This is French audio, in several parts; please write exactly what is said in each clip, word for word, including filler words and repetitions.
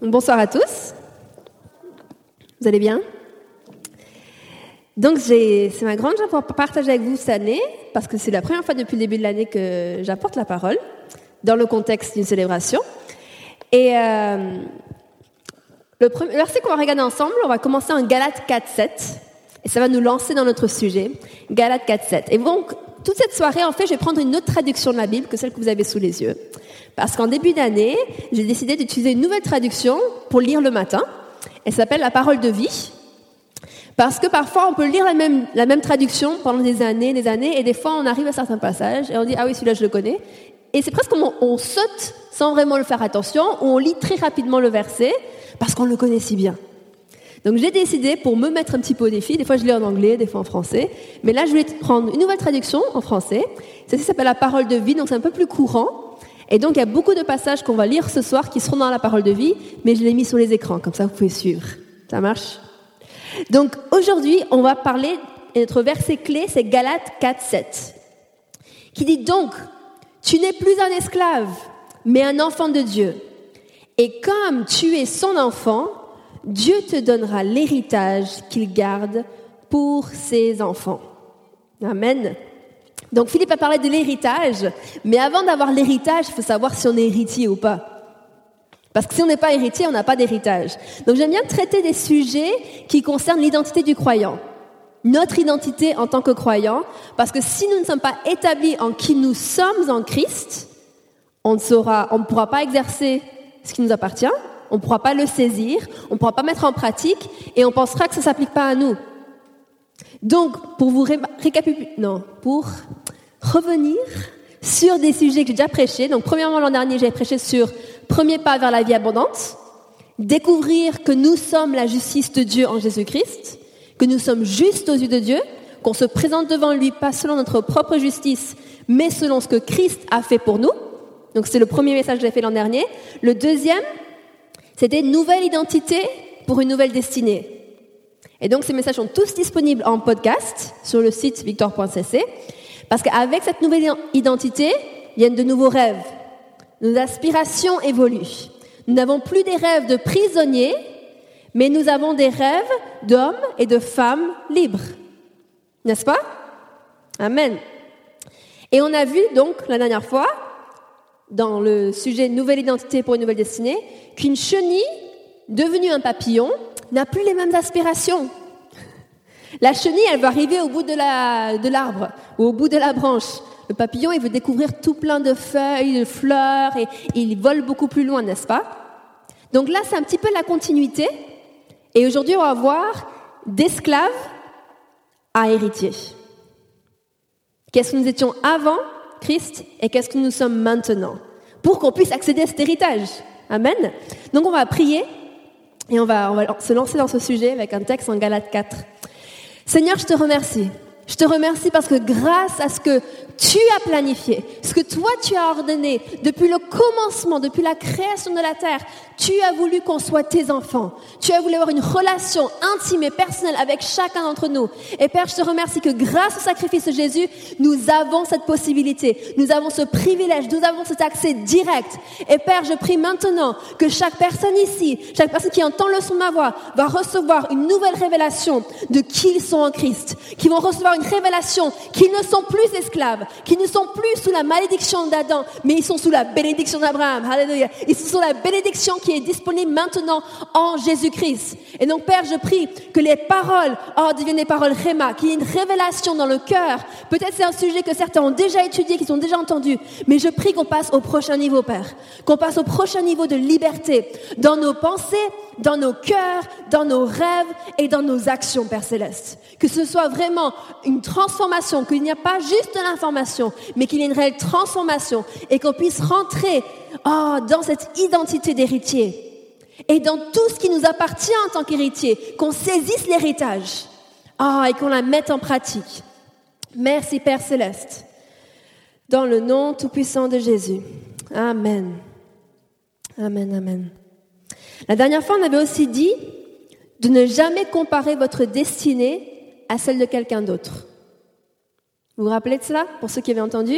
Bonsoir à tous. Vous allez bien? Donc, j'ai, c'est ma grande joie pour partager avec vous cette année, parce que c'est la première fois depuis le début de l'année que j'apporte la parole, dans le contexte d'une célébration. Et euh, le, premier, le verset qu'on va regarder ensemble, on va commencer en Galates quatre sept, et ça va nous lancer dans notre sujet, Galates quatre sept. Et donc, toute cette soirée, en fait, je vais prendre une autre traduction de la Bible que celle que vous avez sous les yeux. Parce qu'en début d'année, j'ai décidé d'utiliser une nouvelle traduction pour lire le matin. Elle s'appelle la parole de vie. Parce que parfois, on peut lire la même, la même traduction pendant des années, des années, et des fois, on arrive à certains passages et on dit « Ah oui, celui-là, je le connais ». Et c'est presque comme on, on saute sans vraiment le faire attention, ou on lit très rapidement le verset parce qu'on le connaît si bien. Donc j'ai décidé, pour me mettre un petit peu au défi, des fois je lis en anglais, des fois en français, mais là je voulais prendre une nouvelle traduction en français. Celle-ci s'appelle la parole de vie, donc c'est un peu plus courant. Et donc il y a beaucoup de passages qu'on va lire ce soir qui seront dans la parole de vie, mais je l'ai mis sur les écrans, comme ça vous pouvez suivre. Ça marche? Donc aujourd'hui, on va parler, et notre verset clé, c'est Galates quatre sept, qui dit donc, tu n'es plus un esclave, mais un enfant de Dieu. Et comme tu es son enfant, Dieu te donnera l'héritage qu'il garde pour ses enfants. Amen. Donc Philippe a parlé de l'héritage, mais avant d'avoir l'héritage, il faut savoir si on est héritier ou pas. Parce que si on n'est pas héritier, on n'a pas d'héritage. Donc j'aime bien traiter des sujets qui concernent l'identité du croyant. Notre identité en tant que croyant, parce que si nous ne sommes pas établis en qui nous sommes en Christ, on ne saura, on ne pourra pas exercer ce qui nous appartient, on ne pourra pas le saisir, on ne pourra pas mettre en pratique, et on pensera que ça ne s'applique pas à nous. Donc, pour vous ré- récapituler, non, pour revenir sur des sujets que j'ai déjà prêchés. Donc, premièrement, l'an dernier, j'ai prêché sur premier pas vers la vie abondante, découvrir que nous sommes la justice de Dieu en Jésus-Christ, que nous sommes justes aux yeux de Dieu, qu'on se présente devant lui pas selon notre propre justice, mais selon ce que Christ a fait pour nous. Donc, c'est le premier message que j'ai fait l'an dernier. Le deuxième, c'était nouvelle identité pour une nouvelle destinée. Et donc, ces messages sont tous disponibles en podcast sur le site victoire point c c. Parce qu'avec cette nouvelle identité, viennent de nouveaux rêves. Nos aspirations évoluent. Nous n'avons plus des rêves de prisonniers, mais nous avons des rêves d'hommes et de femmes libres. N'est-ce pas? Amen. Et on a vu donc, la dernière fois, dans le sujet nouvelle identité pour une nouvelle destinée, qu'une chenille, devenue un papillon, n'a plus les mêmes aspirations. La chenille, elle va arriver au bout de, la, de l'arbre, ou au bout de la branche. Le papillon, il veut découvrir tout plein de feuilles, de fleurs, et, et il vole beaucoup plus loin, n'est-ce pas? Donc là, c'est un petit peu la continuité. Et aujourd'hui, on va voir d'esclaves à héritiers. Qu'est-ce que nous étions avant Christ et qu'est-ce que nous sommes maintenant, pour qu'on puisse accéder à cet héritage. Amen. Donc on va prier et on va, on va se lancer dans ce sujet avec un texte en Galates quatre. Seigneur, je te remercie. Je te remercie parce que grâce à ce que tu as planifié, ce que toi tu as ordonné, depuis le commencement, depuis la création de la terre, tu as voulu qu'on soit tes enfants. Tu as voulu avoir une relation intime et personnelle avec chacun d'entre nous. Et Père, je te remercie que grâce au sacrifice de Jésus, nous avons cette possibilité, nous avons ce privilège, nous avons cet accès direct. Et Père, je prie maintenant que chaque personne ici, chaque personne qui entend le son de ma voix, va recevoir une nouvelle révélation de qui ils sont en Christ, qui vont recevoir une révélation qu'ils ne sont plus esclaves, qu'ils ne sont plus sous la malédiction d'Adam, mais ils sont sous la bénédiction d'Abraham. Alléluia. Ils sont sous la bénédiction qui est disponible maintenant en Jésus-Christ. Et donc, Père, je prie que les paroles, oh, deviennent des paroles Réma, qu'il y ait une révélation dans le cœur. Peut-être c'est un sujet que certains ont déjà étudié, qu'ils ont déjà entendu, mais je prie qu'on passe au prochain niveau, Père. Qu'on passe au prochain niveau de liberté dans nos pensées, dans nos cœurs, dans nos rêves et dans nos actions, Père Céleste. Que ce soit vraiment une transformation, qu'il n'y a pas juste de l'information, mais qu'il y ait une réelle transformation et qu'on puisse rentrer oh, dans cette identité d'héritier et dans tout ce qui nous appartient en tant qu'héritier, qu'on saisisse l'héritage oh, et qu'on la mette en pratique. Merci Père Céleste, dans le nom tout-puissant de Jésus. Amen. Amen, amen. La dernière fois, on avait aussi dit de ne jamais comparer votre destinée à celle de quelqu'un d'autre. Vous vous rappelez de cela, pour ceux qui avaient entendu?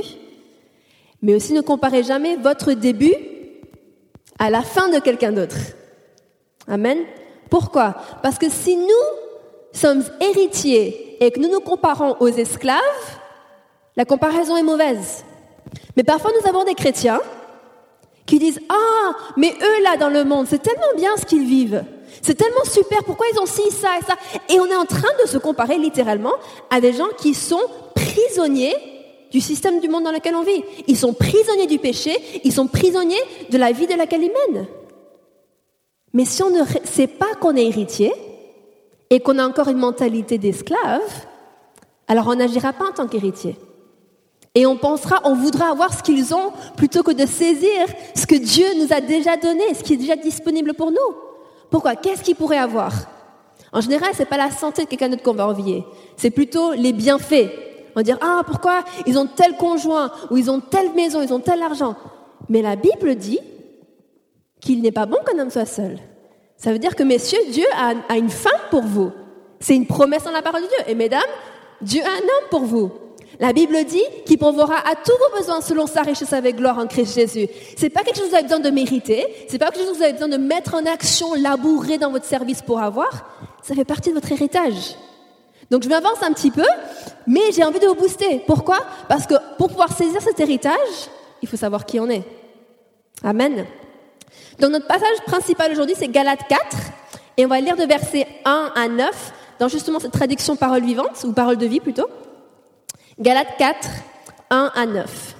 Mais aussi ne comparez jamais votre début à la fin de quelqu'un d'autre. Amen. Pourquoi? Parce que si nous sommes héritiers et que nous nous comparons aux esclaves, la comparaison est mauvaise. Mais parfois, nous avons des chrétiens qui disent « Ah, mais eux, là, dans le monde, c'est tellement bien ce qu'ils vivent. C'est tellement super, pourquoi ils ont ci, ça et ça ?» Et on est en train de se comparer littéralement à des gens qui sont prisonniers du système du monde dans lequel on vit. Ils sont prisonniers du péché, ils sont prisonniers de la vie de laquelle ils mènent. Mais si on ne sait pas qu'on est héritier et qu'on a encore une mentalité d'esclave, alors on n'agira pas en tant qu'héritier. Et on pensera, on voudra avoir ce qu'ils ont plutôt que de saisir ce que Dieu nous a déjà donné, ce qui est déjà disponible pour nous. Pourquoi? Qu'est-ce qu'ils pourraient avoir? En général, c'est pas la santé de quelqu'un d'autre qu'on va envier. C'est plutôt les bienfaits. On va dire, ah, pourquoi ils ont tel conjoint, ou ils ont telle maison, ils ont tel argent. Mais la Bible dit qu'il n'est pas bon qu'un homme soit seul. Ça veut dire que, messieurs, Dieu a, a une femme pour vous. C'est une promesse dans la parole de Dieu. Et mesdames, Dieu a un homme pour vous. La Bible dit qu'il pourvoira à tous vos besoins selon sa richesse avec gloire en Christ Jésus. C'est pas quelque chose que vous avez besoin de mériter. C'est pas quelque chose que vous avez besoin de mettre en action, labourer dans votre service pour avoir. Ça fait partie de votre héritage. Donc je m'avance un petit peu, mais j'ai envie de vous booster. Pourquoi? Parce que pour pouvoir saisir cet héritage, il faut savoir qui on est. Amen. Donc notre passage principal aujourd'hui, c'est Galates quatre. Et on va lire de versets un à neuf, dans justement cette traduction parole vivante, ou parole de vie plutôt. Galates quatre, un à neuf.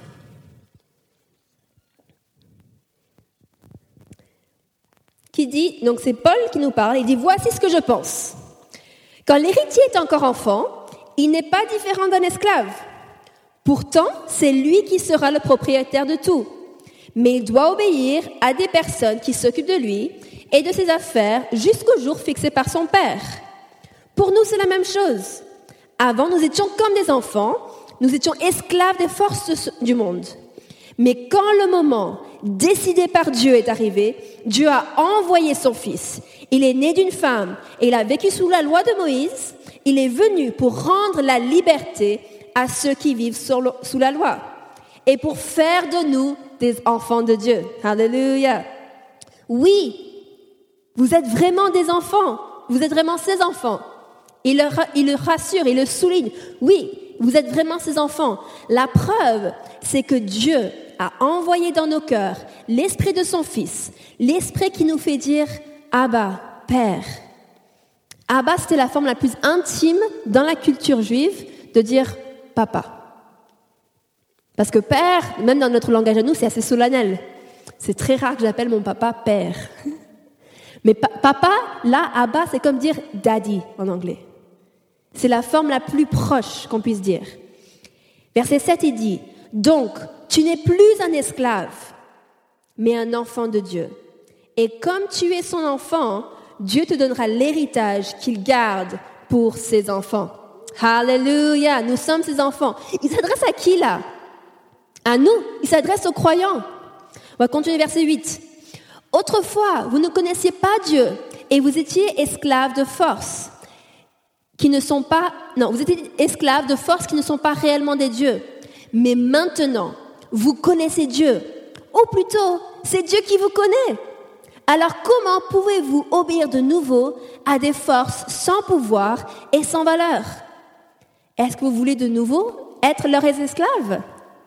Qui dit, donc c'est Paul qui nous parle, il dit « Voici ce que je pense. Quand l'héritier est encore enfant, il n'est pas différent d'un esclave. Pourtant, c'est lui qui sera le propriétaire de tout. Mais il doit obéir à des personnes qui s'occupent de lui et de ses affaires jusqu'au jour fixé par son père. Pour nous, c'est la même chose. Avant, nous étions comme des enfants, nous étions esclaves des forces du monde. Mais quand le moment décidé par Dieu est arrivé, Dieu a envoyé son Fils. Il est né d'une femme et il a vécu sous la loi de Moïse. Il est venu pour rendre la liberté à ceux qui vivent sous la loi et pour faire de nous des enfants de Dieu. Alléluia. Oui, vous êtes vraiment des enfants. Vous êtes vraiment ses enfants. Il le, il le rassure, il le souligne. Oui, vous êtes vraiment ses enfants. La preuve, c'est que Dieu a envoyé dans nos cœurs l'esprit de son Fils, l'esprit qui nous fait dire « Abba, Père ». Abba, c'était la forme la plus intime dans la culture juive de dire « Papa ». Parce que Père, même dans notre langage à nous, c'est assez solennel. C'est très rare que j'appelle mon papa Père. Mais pa- papa, là, Abba, c'est comme dire « Daddy » en anglais. C'est la forme la plus proche qu'on puisse dire. Verset sept, il dit « Donc, tu n'es plus un esclave, mais un enfant de Dieu. Et comme tu es son enfant, Dieu te donnera l'héritage qu'il garde pour ses enfants. » Alléluia, nous sommes ses enfants. Il s'adresse à qui là? À nous, il s'adresse aux croyants. On va continuer verset huit. « Autrefois, vous ne connaissiez pas Dieu et vous étiez esclaves de force. » qui ne sont pas, non, vous êtes esclaves de forces qui ne sont pas réellement des dieux. Mais maintenant, vous connaissez Dieu. Ou plutôt, c'est Dieu qui vous connaît. Alors comment pouvez-vous obéir de nouveau à des forces sans pouvoir et sans valeur? Est-ce que vous voulez de nouveau être leurs esclaves?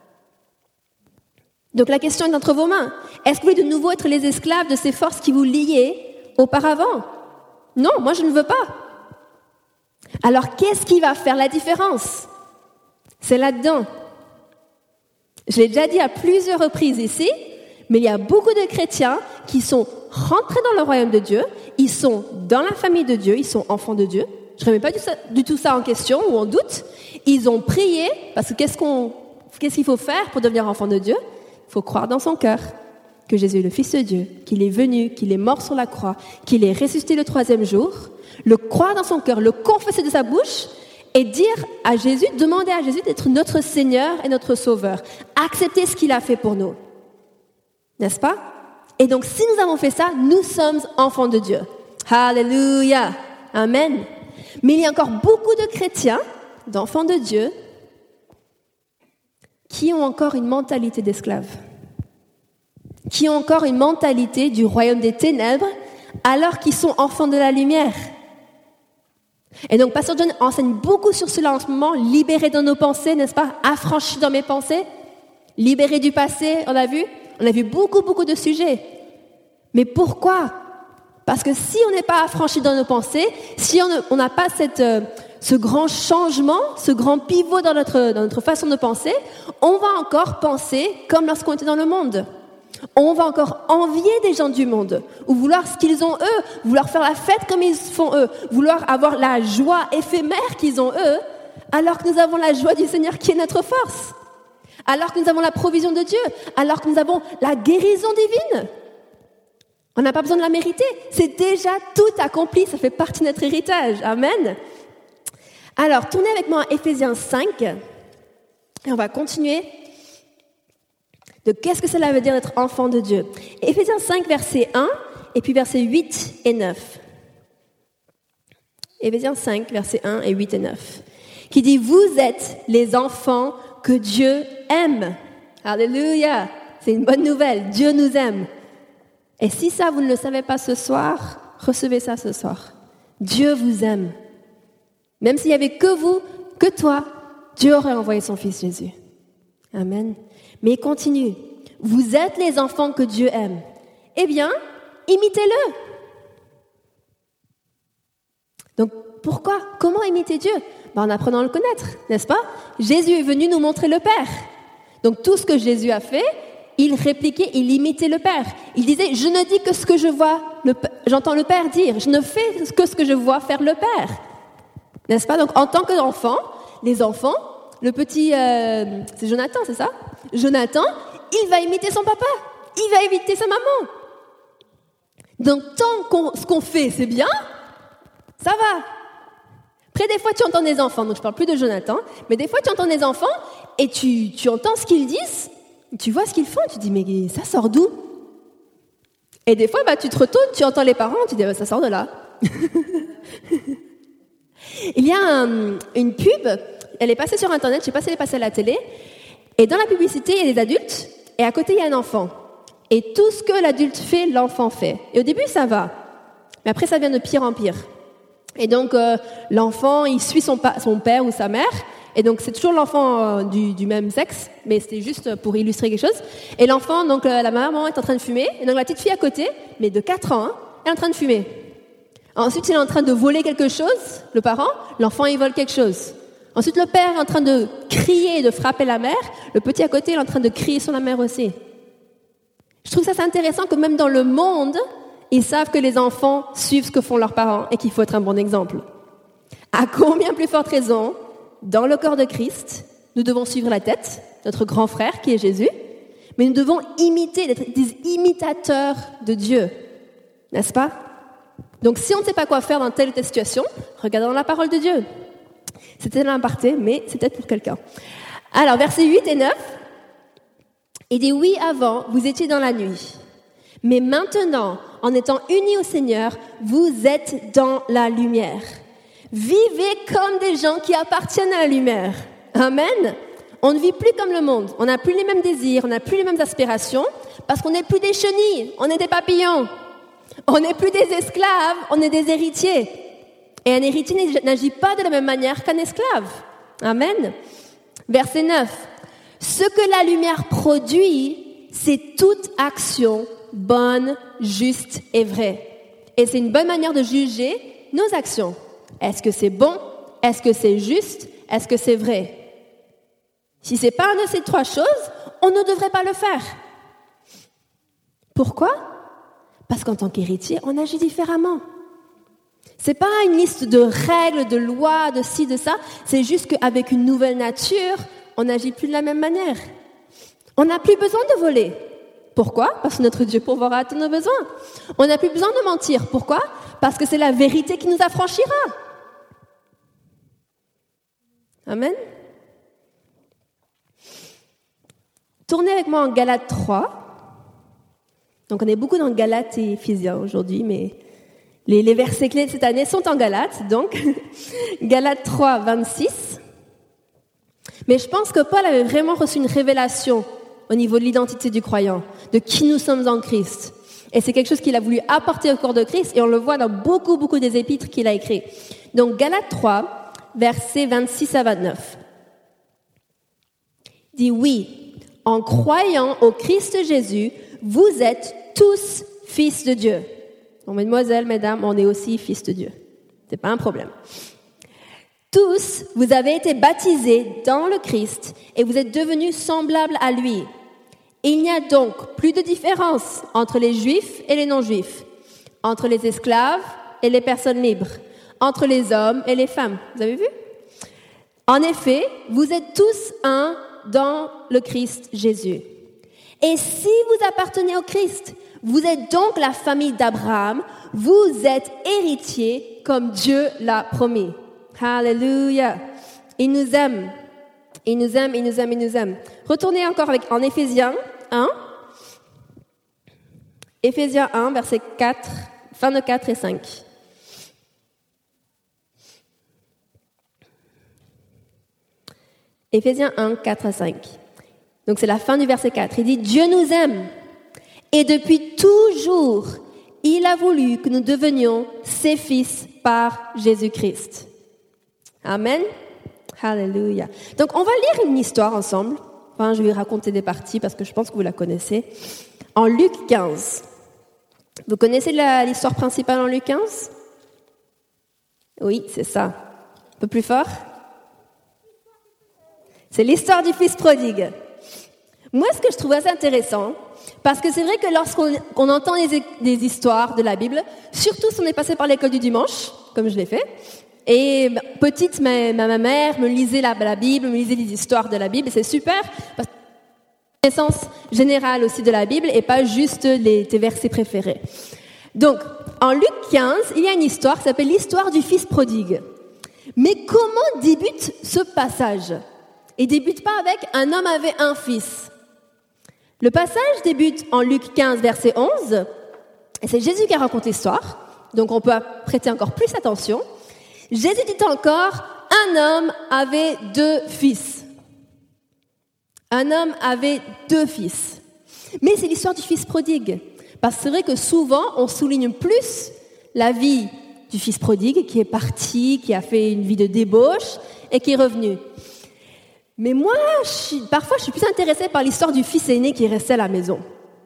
Donc la question est entre vos mains. Est-ce que vous voulez de nouveau être les esclaves de ces forces qui vous liaient auparavant? Non, moi je ne veux pas. Alors, qu'est-ce qui va faire la différence? C'est là-dedans. Je l'ai déjà dit à plusieurs reprises ici, mais il y a beaucoup de chrétiens qui sont rentrés dans le royaume de Dieu, ils sont dans la famille de Dieu, ils sont enfants de Dieu. Je ne remets pas du, ça, du tout ça en question ou en doute. Ils ont prié, parce que qu'est-ce, qu'on, qu'est-ce qu'il faut faire pour devenir enfant de Dieu? Il faut croire dans son cœur que Jésus est le Fils de Dieu, qu'il est venu, qu'il est mort sur la croix, qu'il est ressuscité le troisième jour, le croire dans son cœur, le confesser de sa bouche et dire à Jésus, demander à Jésus d'être notre Seigneur et notre Sauveur. Accepter ce qu'il a fait pour nous. N'est-ce pas? Et donc, si nous avons fait ça, nous sommes enfants de Dieu. Alléluia. Amen. Mais il y a encore beaucoup de chrétiens, d'enfants de Dieu, qui ont encore une mentalité d'esclave. Qui ont encore une mentalité du royaume des ténèbres, alors qu'ils sont enfants de la lumière. Et donc, Pasteur John enseigne beaucoup sur cela en ce moment, libérés dans nos pensées, n'est-ce pas? Affranchis dans mes pensées, libérés du passé, on a vu? On a vu beaucoup, beaucoup de sujets. Mais pourquoi? Parce que si on n'est pas affranchis dans nos pensées, si on n'a pas cette, euh, ce grand changement, ce grand pivot dans notre, dans notre façon de penser, on va encore penser comme lorsqu'on était dans le monde. On va encore envier des gens du monde, ou vouloir ce qu'ils ont eux, vouloir faire la fête comme ils font eux, vouloir avoir la joie éphémère qu'ils ont eux, alors que nous avons la joie du Seigneur qui est notre force, alors que nous avons la provision de Dieu, alors que nous avons la guérison divine. On n'a pas besoin de la mériter, c'est déjà tout accompli, ça fait partie de notre héritage. Amen. Alors, tournez avec moi à Éphésiens cinq, et on va continuer de qu'est-ce que cela veut dire d'être enfant de Dieu. Éphésiens cinq, verset un, et puis versets huit et neuf. Éphésiens cinq, versets un et huit et neuf. Qui dit, vous êtes les enfants que Dieu aime. Alléluia. C'est une bonne nouvelle. Dieu nous aime. Et si ça, vous ne le savez pas ce soir, recevez ça ce soir. Dieu vous aime. Même s'il n'y avait que vous, que toi, Dieu aurait envoyé son Fils Jésus. Amen. Mais il continue. Vous êtes les enfants que Dieu aime. Eh bien, imitez-le. Donc, pourquoi? Comment imiter Dieu? Ben, en apprenant à le connaître, n'est-ce pas? Jésus est venu nous montrer le Père. Donc, tout ce que Jésus a fait, il répliquait, il imitait le Père. Il disait, je ne dis que ce que je vois, le, j'entends le Père dire. Je ne fais que ce que je vois faire le Père. N'est-ce pas? Donc, en tant qu'enfant, les enfants, le petit, euh, c'est Jonathan, c'est ça? Jonathan, il va imiter son papa, il va imiter sa maman. Donc, tant qu'on, ce qu'on fait, c'est bien, ça va. Après, des fois, tu entends des enfants, donc je parle plus de Jonathan, mais des fois, tu entends des enfants et tu, tu entends ce qu'ils disent, tu vois ce qu'ils font, tu te dis, mais ça sort d'où? Et des fois, bah, tu te retournes, tu entends les parents, tu te dis, bah, ça sort de là. Il y a un, une pub, elle est passée sur Internet, je ne sais pas si elle est passée à la télé, et dans la publicité, il y a des adultes, et à côté, il y a un enfant. Et tout ce que l'adulte fait, l'enfant fait. Et au début, ça va. Mais après, ça devient de pire en pire. Et donc, euh, l'enfant, il suit son, pa- son père ou sa mère, et donc c'est toujours l'enfant euh, du, du même sexe, mais c'était juste pour illustrer quelque chose. Et l'enfant, donc euh, la maman est en train de fumer, et donc la petite fille à côté, mais de quatre ans, hein, elle est en train de fumer. Ensuite, il est en train de voler quelque chose, le parent, l'enfant, il vole quelque chose. Ensuite, le père est en train de crier et de frapper la mère. Le petit à côté est en train de crier sur la mère aussi. Je trouve ça c'est intéressant que même dans le monde, ils savent que les enfants suivent ce que font leurs parents et qu'il faut être un bon exemple. À combien plus forte raison, dans le corps de Christ, nous devons suivre la tête, notre grand frère qui est Jésus, mais nous devons imiter, être des imitateurs de Dieu. N'est-ce pas? Donc si on ne sait pas quoi faire dans telle ou telle situation, regardons la parole de Dieu. C'était un aparté, mais c'était pour quelqu'un. Alors, versets huit et neuf, il dit, oui, avant, vous étiez dans la nuit. Mais maintenant, en étant unis au Seigneur, vous êtes dans la lumière. Vivez comme des gens qui appartiennent à la lumière. Amen. On ne vit plus comme le monde. On n'a plus les mêmes désirs, on n'a plus les mêmes aspirations, parce qu'on n'est plus des chenilles, on est des papillons. On n'est plus des esclaves, on est des héritiers. Et un héritier n'agit pas de la même manière qu'un esclave. Amen. Verset neuf. Ce que la lumière produit, c'est toute action bonne, juste et vraie. Et c'est une bonne manière de juger nos actions. Est-ce que c'est bon? Est-ce que c'est juste? Est-ce que c'est vrai? Si c'est pas une de ces trois choses, on ne devrait pas le faire. Pourquoi? Parce qu'en tant qu'héritier, on agit différemment. C'est pas une liste de règles, de lois, de ci, de ça. C'est juste qu'avec une nouvelle nature, on n'agit plus de la même manière. On n'a plus besoin de voler. Pourquoi? Parce que notre Dieu pourvoira à tous nos besoins. On n'a plus besoin de mentir. Pourquoi? Parce que c'est la vérité qui nous affranchira. Amen. Tournez avec moi en Galates trois. Donc on est beaucoup dans Galates et Éphésiens aujourd'hui, mais les, les versets clés de cette année sont en Galates, donc Galates trois, vingt-six. Mais je pense que Paul avait vraiment reçu une révélation au niveau de l'identité du croyant, de qui nous sommes en Christ. Et c'est quelque chose qu'il a voulu apporter au corps de Christ, et on le voit dans beaucoup, beaucoup des épîtres qu'il a écrits. Donc, Galates trois, versets vingt-six à vingt-neuf. Il dit, oui, en croyant au Christ Jésus, vous êtes tous fils de Dieu. Donc, mesdemoiselles, mesdames, on est aussi fils de Dieu. C'est pas un problème. Tous, vous avez été baptisés dans le Christ et vous êtes devenus semblables à lui. Il n'y a donc plus de différence entre les juifs et les non-juifs, entre les esclaves et les personnes libres, entre les hommes et les femmes. Vous avez vu? En effet, vous êtes tous un dans le Christ Jésus. Et si vous appartenez au Christ, vous êtes donc la famille d'Abraham, vous êtes héritiers comme Dieu l'a promis. Alléluia. Il nous aime. Il nous aime, il nous aime, il nous aime. Retournez encore avec, en Éphésiens un. Éphésiens un, versets quatre, fin de quatre et cinq. Éphésiens un, quatre à cinq. Donc c'est la fin du verset quatre. Il dit, Dieu nous aime. Et depuis toujours, il a voulu que nous devenions ses fils par Jésus-Christ. Amen. Alléluia. Donc, on va lire une histoire ensemble. Enfin, je vais raconter des parties parce que je pense que vous la connaissez. En Luc quinze. Vous connaissez la, l'histoire principale en Luc quinze? Oui, c'est ça. Un peu plus fort. C'est l'histoire du fils prodigue. Moi, ce que je trouve assez intéressant, parce que c'est vrai que lorsqu'on on entend des, des histoires de la Bible, surtout si on est passé par l'école du dimanche, comme je l'ai fait, et petite, ma, ma mère me lisait la, la Bible, me lisait les histoires de la Bible, et c'est super, parce que c'est une connaissance générale aussi de la Bible, et pas juste les, tes versets préférés. Donc, en Luc quinze, il y a une histoire qui s'appelle l'histoire du fils prodigue. Mais comment débute ce passage? Il débute pas avec « un homme avait un fils ». Le passage débute en Luc quinze, verset onze, et c'est Jésus qui raconte l'histoire, donc on peut prêter encore plus attention. Jésus dit encore, un homme avait deux fils. Un homme avait deux fils. Mais c'est l'histoire du fils prodigue, parce que c'est vrai que souvent on souligne plus la vie du fils prodigue qui est parti, qui a fait une vie de débauche et qui est revenu. Mais moi, je suis, parfois, je suis plus intéressée par l'histoire du fils aîné qui est resté à la maison.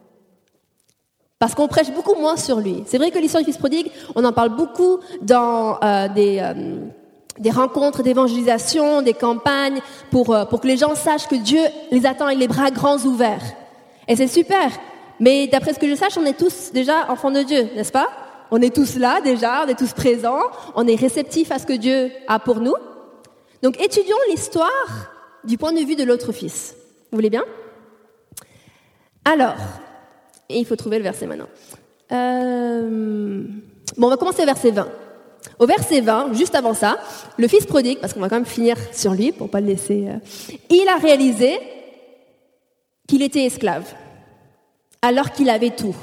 Parce qu'on prêche beaucoup moins sur lui. C'est vrai que l'histoire du fils prodigue, on en parle beaucoup dans euh, des, euh, des rencontres d'évangélisation, des campagnes, pour, euh, pour que les gens sachent que Dieu les attend avec les bras grands ouverts. Et c'est super. Mais d'après ce que je sache, on est tous déjà enfants de Dieu, n'est-ce pas? On est tous là déjà, on est tous présents, on est réceptifs à ce que Dieu a pour nous. Donc étudions l'histoire du point de vue de l'autre fils. Vous voulez bien? Alors, et il faut trouver le verset maintenant. Euh... Bon, on va commencer au verset vingt. Au verset vingt, juste avant ça, le fils prodigue, parce qu'on va quand même finir sur lui pour pas le laisser, euh... il a réalisé qu'il était esclave, alors qu'il avait tout.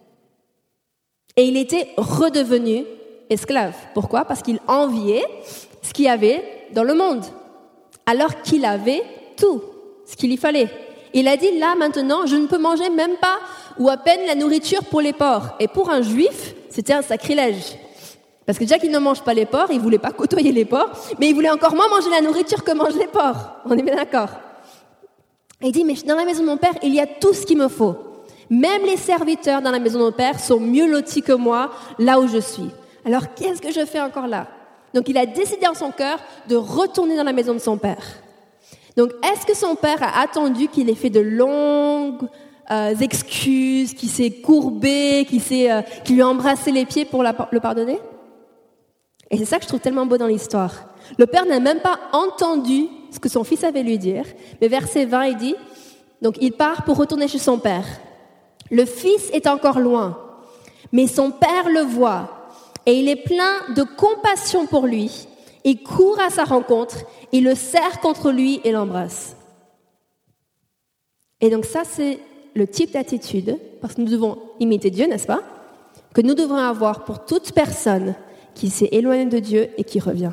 Et il était redevenu esclave. Pourquoi? Parce qu'il enviait ce qu'il y avait dans le monde, alors qu'il avait tout, ce qu'il y fallait. Il a dit, là, maintenant, je ne peux manger même pas, ou à peine la nourriture pour les porcs. Et pour un juif, c'était un sacrilège. Parce que déjà qu'il ne mange pas les porcs, il ne voulait pas côtoyer les porcs, mais il voulait encore moins manger la nourriture que mangent les porcs. On est bien d'accord. Et il dit, mais dans la maison de mon père, il y a tout ce qu'il me faut. Même les serviteurs dans la maison de mon père sont mieux lotis que moi, là où je suis. Alors, qu'est-ce que je fais encore là? Donc, il a décidé en son cœur de retourner dans la maison de son père. Donc, est-ce que son père a attendu qu'il ait fait de longues euh, excuses, qu'il s'est courbé, qu'il, s'est, euh, qu'il lui a embrassé les pieds pour la, le pardonner? Et c'est ça que je trouve tellement beau dans l'histoire. Le père n'a même pas entendu ce que son fils avait lui dire. Mais verset vingt, il dit, donc il part pour retourner chez son père. Le fils est encore loin, mais son père le voit. Et il est plein de compassion pour lui. Il court à sa rencontre, il le serre contre lui et l'embrasse. Et donc ça, c'est le type d'attitude, parce que nous devons imiter Dieu, n'est-ce pas? Que nous devons avoir pour toute personne qui s'est éloignée de Dieu et qui revient.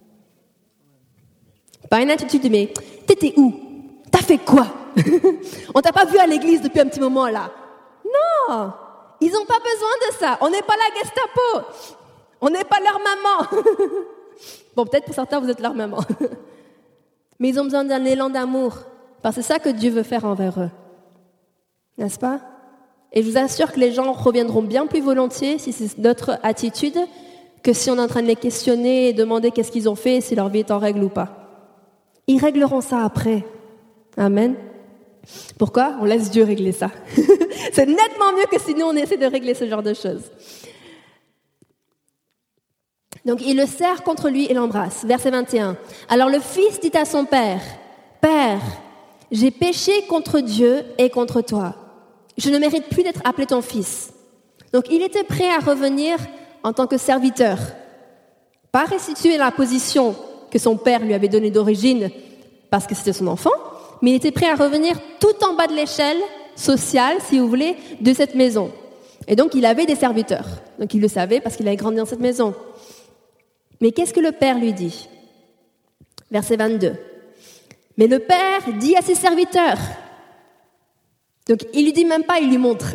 Pas une attitude de « mais t'étais où? T'as fait quoi? On t'a pas vu à l'église depuis un petit moment là ?» Non! Ils n'ont pas besoin de ça. On n'est pas la Gestapo. On n'est pas leur maman. Bon, peut-être pour certains, vous êtes leur maman. Mais ils ont besoin d'un élan d'amour. Parce que c'est ça que Dieu veut faire envers eux. N'est-ce pas? Et je vous assure que les gens reviendront bien plus volontiers si c'est notre attitude que si on est en train de les questionner et demander qu'est-ce qu'ils ont fait, si leur vie est en règle ou pas. Ils régleront ça après. Amen. Pourquoi? On laisse Dieu régler ça. C'est nettement mieux que si nous on essaie de régler ce genre de choses. Donc il le serre contre lui et l'embrasse. Verset vingt et un. Alors le fils dit à son père, « Père, j'ai péché contre Dieu et contre toi. Je ne mérite plus d'être appelé ton fils. » Donc il était prêt à revenir en tant que serviteur. Pas restituer la position que son père lui avait donnée d'origine parce que c'était son enfant, mais il était prêt à revenir tout en bas de l'échelle sociale, si vous voulez, de cette maison. Et donc il avait des serviteurs. Donc il le savait parce qu'il avait grandi dans cette maison. Mais qu'est-ce que le père lui dit? Verset vingt-deux. Mais le père dit à ses serviteurs, donc il lui dit même pas, il lui montre.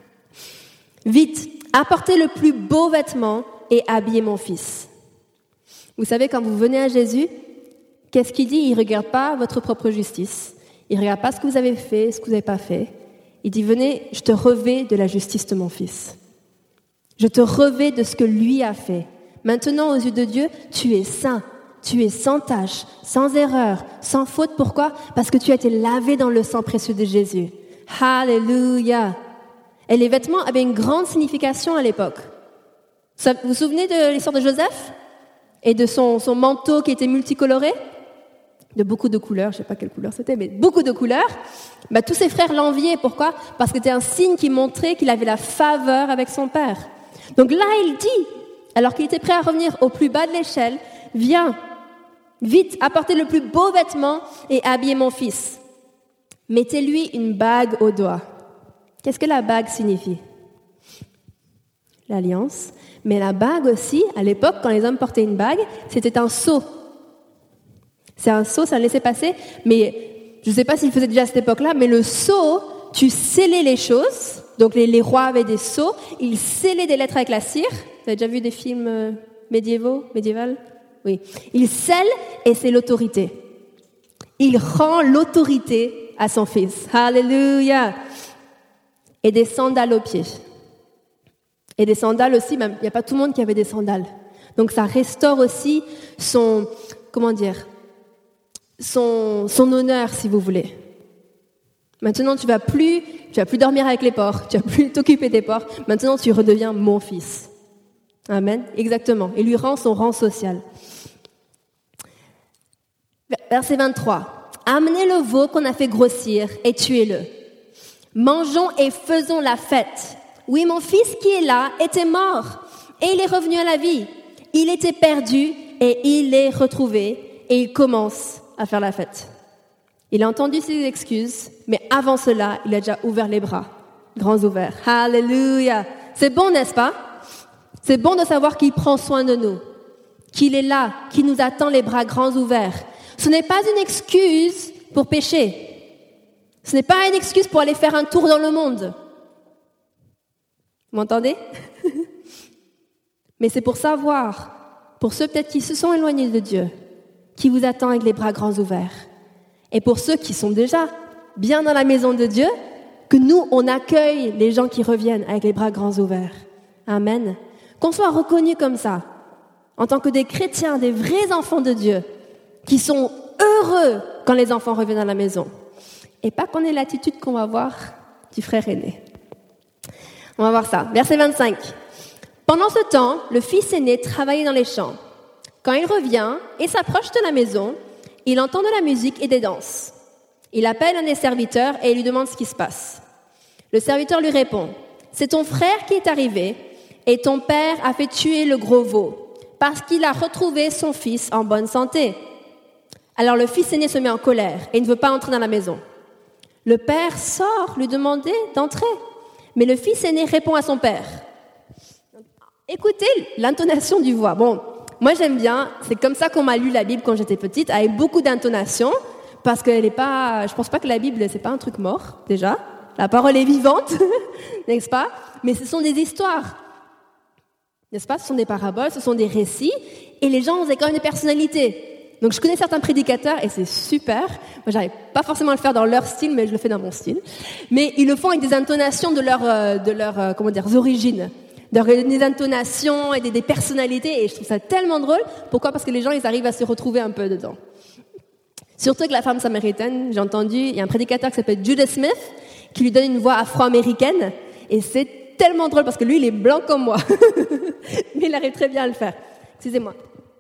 Vite, apportez le plus beau vêtement et habillez mon fils. Vous savez, quand vous venez à Jésus, qu'est-ce qu'il dit? Il ne regarde pas votre propre justice. Il ne regarde pas ce que vous avez fait, ce que vous n'avez pas fait. Il dit, venez, je te revais de la justice de mon fils. Je te revais de ce que lui a fait. Maintenant, aux yeux de Dieu, tu es saint. Tu es sans tache, sans erreur, sans faute. Pourquoi? Parce que tu as été lavé dans le sang précieux de Jésus. Alléluia. Et les vêtements avaient une grande signification à l'époque. Vous vous souvenez de l'histoire de Joseph? Et de son, son manteau qui était multicoloré? De beaucoup de couleurs, je ne sais pas quelle couleur c'était, mais beaucoup de couleurs. Bah, tous ses frères l'enviaient. Pourquoi? Parce que c'était un signe qui montrait qu'il avait la faveur avec son père. Donc là, il dit, alors qu'il était prêt à revenir au plus bas de l'échelle, viens, vite, apportez le plus beau vêtement et habillez mon fils. Mettez-lui une bague au doigt. Qu'est-ce que la bague signifie? L'alliance. Mais la bague aussi, à l'époque, quand les hommes portaient une bague, c'était un sceau. C'est un sceau, ça le laissait passer. Mais je ne sais pas s'ils faisaient déjà à cette époque-là, mais le sceau, tu scellais les choses. Donc les, les rois avaient des sceaux. Ils scellaient des lettres avec la cire. Vous avez déjà vu des films euh, médiévaux, médiévals? Oui. Il scelle et c'est l'autorité. Il rend l'autorité à son fils. Alléluia. Et des sandales aux pieds. Et des sandales aussi, même, il n'y a pas tout le monde qui avait des sandales. Donc ça restaure aussi son, comment dire, son, son honneur, si vous voulez. Maintenant, tu vas plus, tu vas plus dormir avec les porcs, tu vas plus t'occuper des porcs. Maintenant, tu redeviens mon fils. Amen. Exactement. Il lui rend son rang social. Verset vingt-trois. Amenez le veau qu'on a fait grossir et tuez-le. Mangeons et faisons la fête. Oui, mon fils qui est là était mort et il est revenu à la vie. Il était perdu et il est retrouvé et il commence à faire la fête. Il a entendu ses excuses, mais avant cela, il a déjà ouvert les bras, grands ouverts. Alléluia. C'est bon, n'est-ce pas? C'est bon de savoir qu'il prend soin de nous, qu'il est là, qu'il nous attend les bras grands ouverts. Ce n'est pas une excuse pour pécher. Ce n'est pas une excuse pour aller faire un tour dans le monde. Vous m'entendez? Mais c'est pour savoir, pour ceux peut-être qui se sont éloignés de Dieu, qui vous attend avec les bras grands ouverts. Et pour ceux qui sont déjà bien dans la maison de Dieu, que nous, on accueille les gens qui reviennent avec les bras grands ouverts. Amen. Qu'on soit reconnus comme ça, en tant que des chrétiens, des vrais enfants de Dieu, qui sont heureux quand les enfants reviennent à la maison. Et pas qu'on ait l'attitude qu'on va voir du frère aîné. On va voir ça. Verset vingt-cinq. Pendant ce temps, le fils aîné travaillait dans les champs. Quand il revient et s'approche de la maison, il entend de la musique et des danses. Il appelle un des serviteurs et il lui demande ce qui se passe. Le serviteur lui répond, « C'est ton frère qui est arrivé et ton père a fait tuer le gros veau parce qu'il a retrouvé son fils en bonne santé. » Alors le fils aîné se met en colère et ne veut pas entrer dans la maison. Le père sort lui demander d'entrer. Mais le fils aîné répond à son père. Écoutez l'intonation du voix. Bon, moi j'aime bien, c'est comme ça qu'on m'a lu la Bible quand j'étais petite, avec beaucoup d'intonation, parce qu'elle est pas, je pense pas que la Bible, c'est pas un truc mort, déjà. la parole est vivante, n'est-ce pas? Mais ce sont des histoires, n'est-ce pas? Ce sont des paraboles, ce sont des récits, et les gens ont quand même des personnalités. Donc je connais certains prédicateurs, et c'est super. Moi, j'arrive pas forcément à le faire dans leur style, mais je le fais dans mon style. Mais ils le font avec des intonations de leur, euh, de leur, euh, comment dire, origines. Des intonations et des, des personnalités, et je trouve ça tellement drôle. Pourquoi? Parce que les gens, ils arrivent à se retrouver un peu dedans. Surtout avec la femme samaritaine, j'ai entendu, il y a un prédicateur qui s'appelle Judah Smith, qui lui donne une voix afro-américaine, et c'est tellement drôle parce que lui, il est blanc comme moi. Mais il arrive très bien à le faire. Excusez-moi.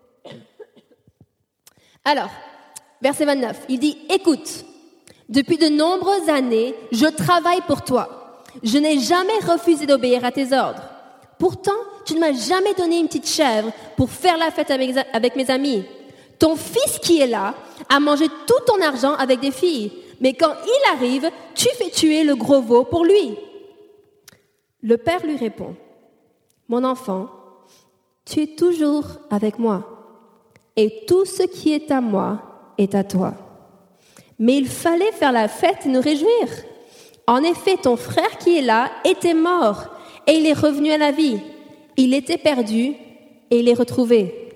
Alors, verset vingt-neuf, il dit, écoute, depuis de nombreuses années, je travaille pour toi. Je n'ai jamais refusé d'obéir à tes ordres. Pourtant, tu ne m'as jamais donné une petite chèvre pour faire la fête avec, avec mes amis. Ton fils qui est là a mangé tout ton argent avec des filles. Mais quand il arrive, tu fais tuer le gros veau pour lui. Le père lui répond, mon enfant, tu es toujours avec moi. Et tout ce qui est à moi est à toi. Mais il fallait faire la fête et nous réjouir. En effet, ton frère qui est là était mort et il est revenu à la vie. Il était perdu et il est retrouvé.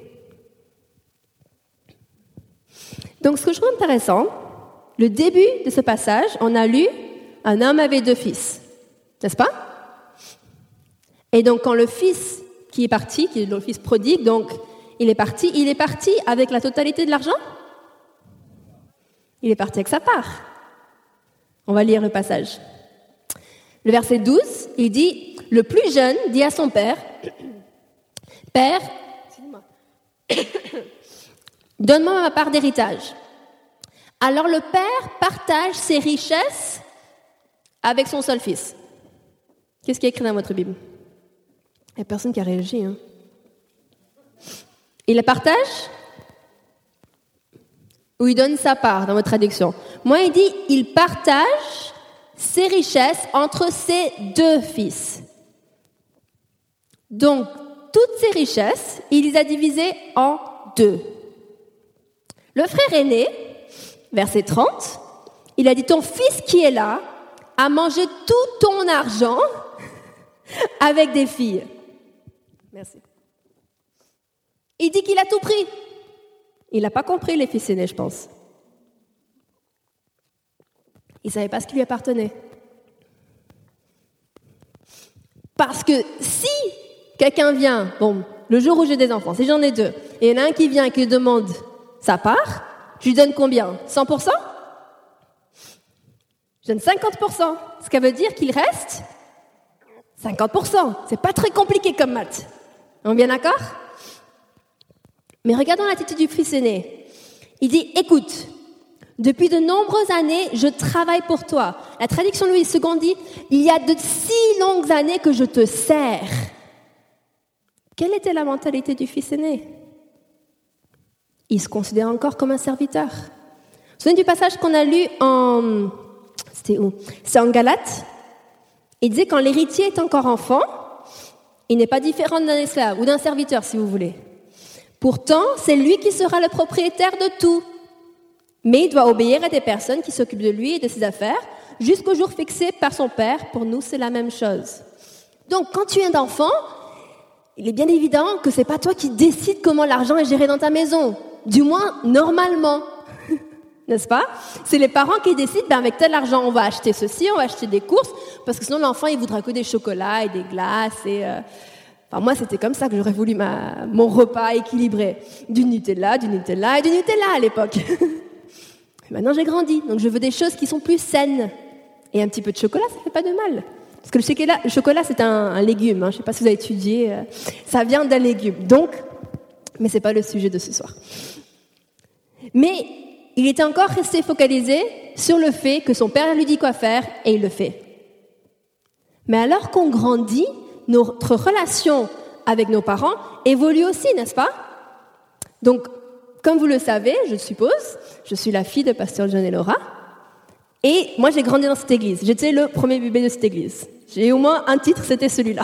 Donc, ce que je trouve intéressant, le début de ce passage, on a lu « Un homme avait deux fils », n'est-ce pas? Et donc, quand le fils qui est parti, qui est le fils prodigue, donc il est parti, il est parti avec la totalité de l'argent? Il est parti avec sa part. On va lire le passage. Le verset douze, il dit, le plus jeune dit à son père, « Père, donne-moi ma part d'héritage. » Alors le père partage ses richesses avec son seul fils. Qu'est-ce qui est écrit dans votre Bible? Il n'y a personne qui a réagi. Hein. Il la partage ou il donne sa part dans votre traduction? Moi, il dit, il partage ses richesses entre ses deux fils. Donc, toutes ses richesses, il les a divisées en deux. Le frère aîné, verset trente, il a dit, ton fils qui est là a mangé tout ton argent avec des filles. Merci. Il dit qu'il a tout pris. Il n'a pas compris les fils aînés, je pense. Il ne savait pas ce qui lui appartenait. Parce que si quelqu'un vient, bon, le jour où j'ai des enfants, si j'en ai deux, et il y en a un qui vient et qui demande sa part, je lui donne combien? cent pour cent? Je donne cinquante pour cent. Ce qui veut dire qu'il reste cinquante pour cent. C'est pas très compliqué comme maths. On est bien d'accord? Mais regardons l'attitude du fils aîné. Il dit, écoute, depuis de nombreuses années, je travaille pour toi. La traduction Louis deux dit, il y a de si longues années que je te sers. Quelle était la mentalité du fils aîné? Il se considère encore comme un serviteur. Vous vous souvenez du passage qu'on a lu en... C'était où? C'est en Galates. Il disait, quand l'héritier est encore enfant, il n'est pas différent d'un esclave ou d'un serviteur, si vous voulez. Pourtant, c'est lui qui sera le propriétaire de tout. Mais il doit obéir à des personnes qui s'occupent de lui et de ses affaires jusqu'au jour fixé par son père. Pour nous, c'est la même chose. Donc, quand tu es un enfant, il est bien évident que c'est pas toi qui décides comment l'argent est géré dans ta maison. Du moins, normalement. N'est-ce pas? C'est les parents qui décident, ben avec tel argent, on va acheter ceci, on va acheter des courses, parce que sinon l'enfant, il voudra que des chocolats et des glaces et... Euh... Enfin, moi, c'était comme ça que j'aurais voulu ma... mon repas équilibré. Du Nutella, du Nutella et du Nutella à l'époque. Maintenant, j'ai grandi, donc je veux des choses qui sont plus saines. Et un petit peu de chocolat, ça fait pas de mal. Parce que le chocolat, le chocolat c'est un, un légume. Hein. Je sais pas si vous avez étudié. Euh... Ça vient d'un légume. Donc, mais c'est pas le sujet de ce soir. Mais il était encore resté focalisé sur le fait que son père lui dit quoi faire et il le fait. Mais alors qu'on grandit, notre relation avec nos parents évolue aussi, n'est-ce pas? Donc, comme vous le savez, je suppose, je suis la fille de Pasteur John et Laura. Et moi, j'ai grandi dans cette église. J'étais le premier bébé de cette église. J'ai au moins un titre, c'était celui-là.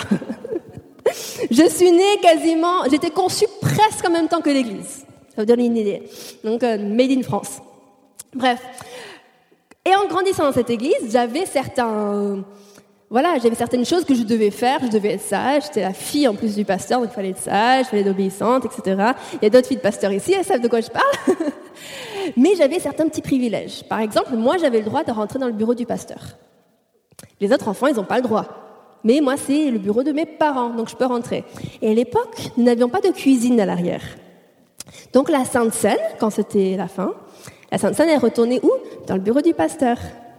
Je suis née quasiment, j'étais conçue presque en même temps que l'église. Ça vous donne une idée. Donc, euh, made in France. Bref. Et en grandissant dans cette église, j'avais certains, voilà, j'avais certaines choses que je devais faire. Je devais être sage. J'étais la fille en plus du pasteur, donc il fallait être sage, il fallait être obéissante, et cetera. Il y a d'autres filles de pasteurs ici, elles savent de quoi je parle. Mais j'avais certains petits privilèges. Par exemple, moi, j'avais le droit de rentrer dans le bureau du pasteur. Les autres enfants, ils n'ont pas le droit. Mais moi, c'est le bureau de mes parents, donc je peux rentrer. Et à l'époque, nous n'avions pas de cuisine à l'arrière. Donc la Sainte Seine, quand c'était la fin, la Sainte Seine est retournée où ? Dans le bureau du pasteur.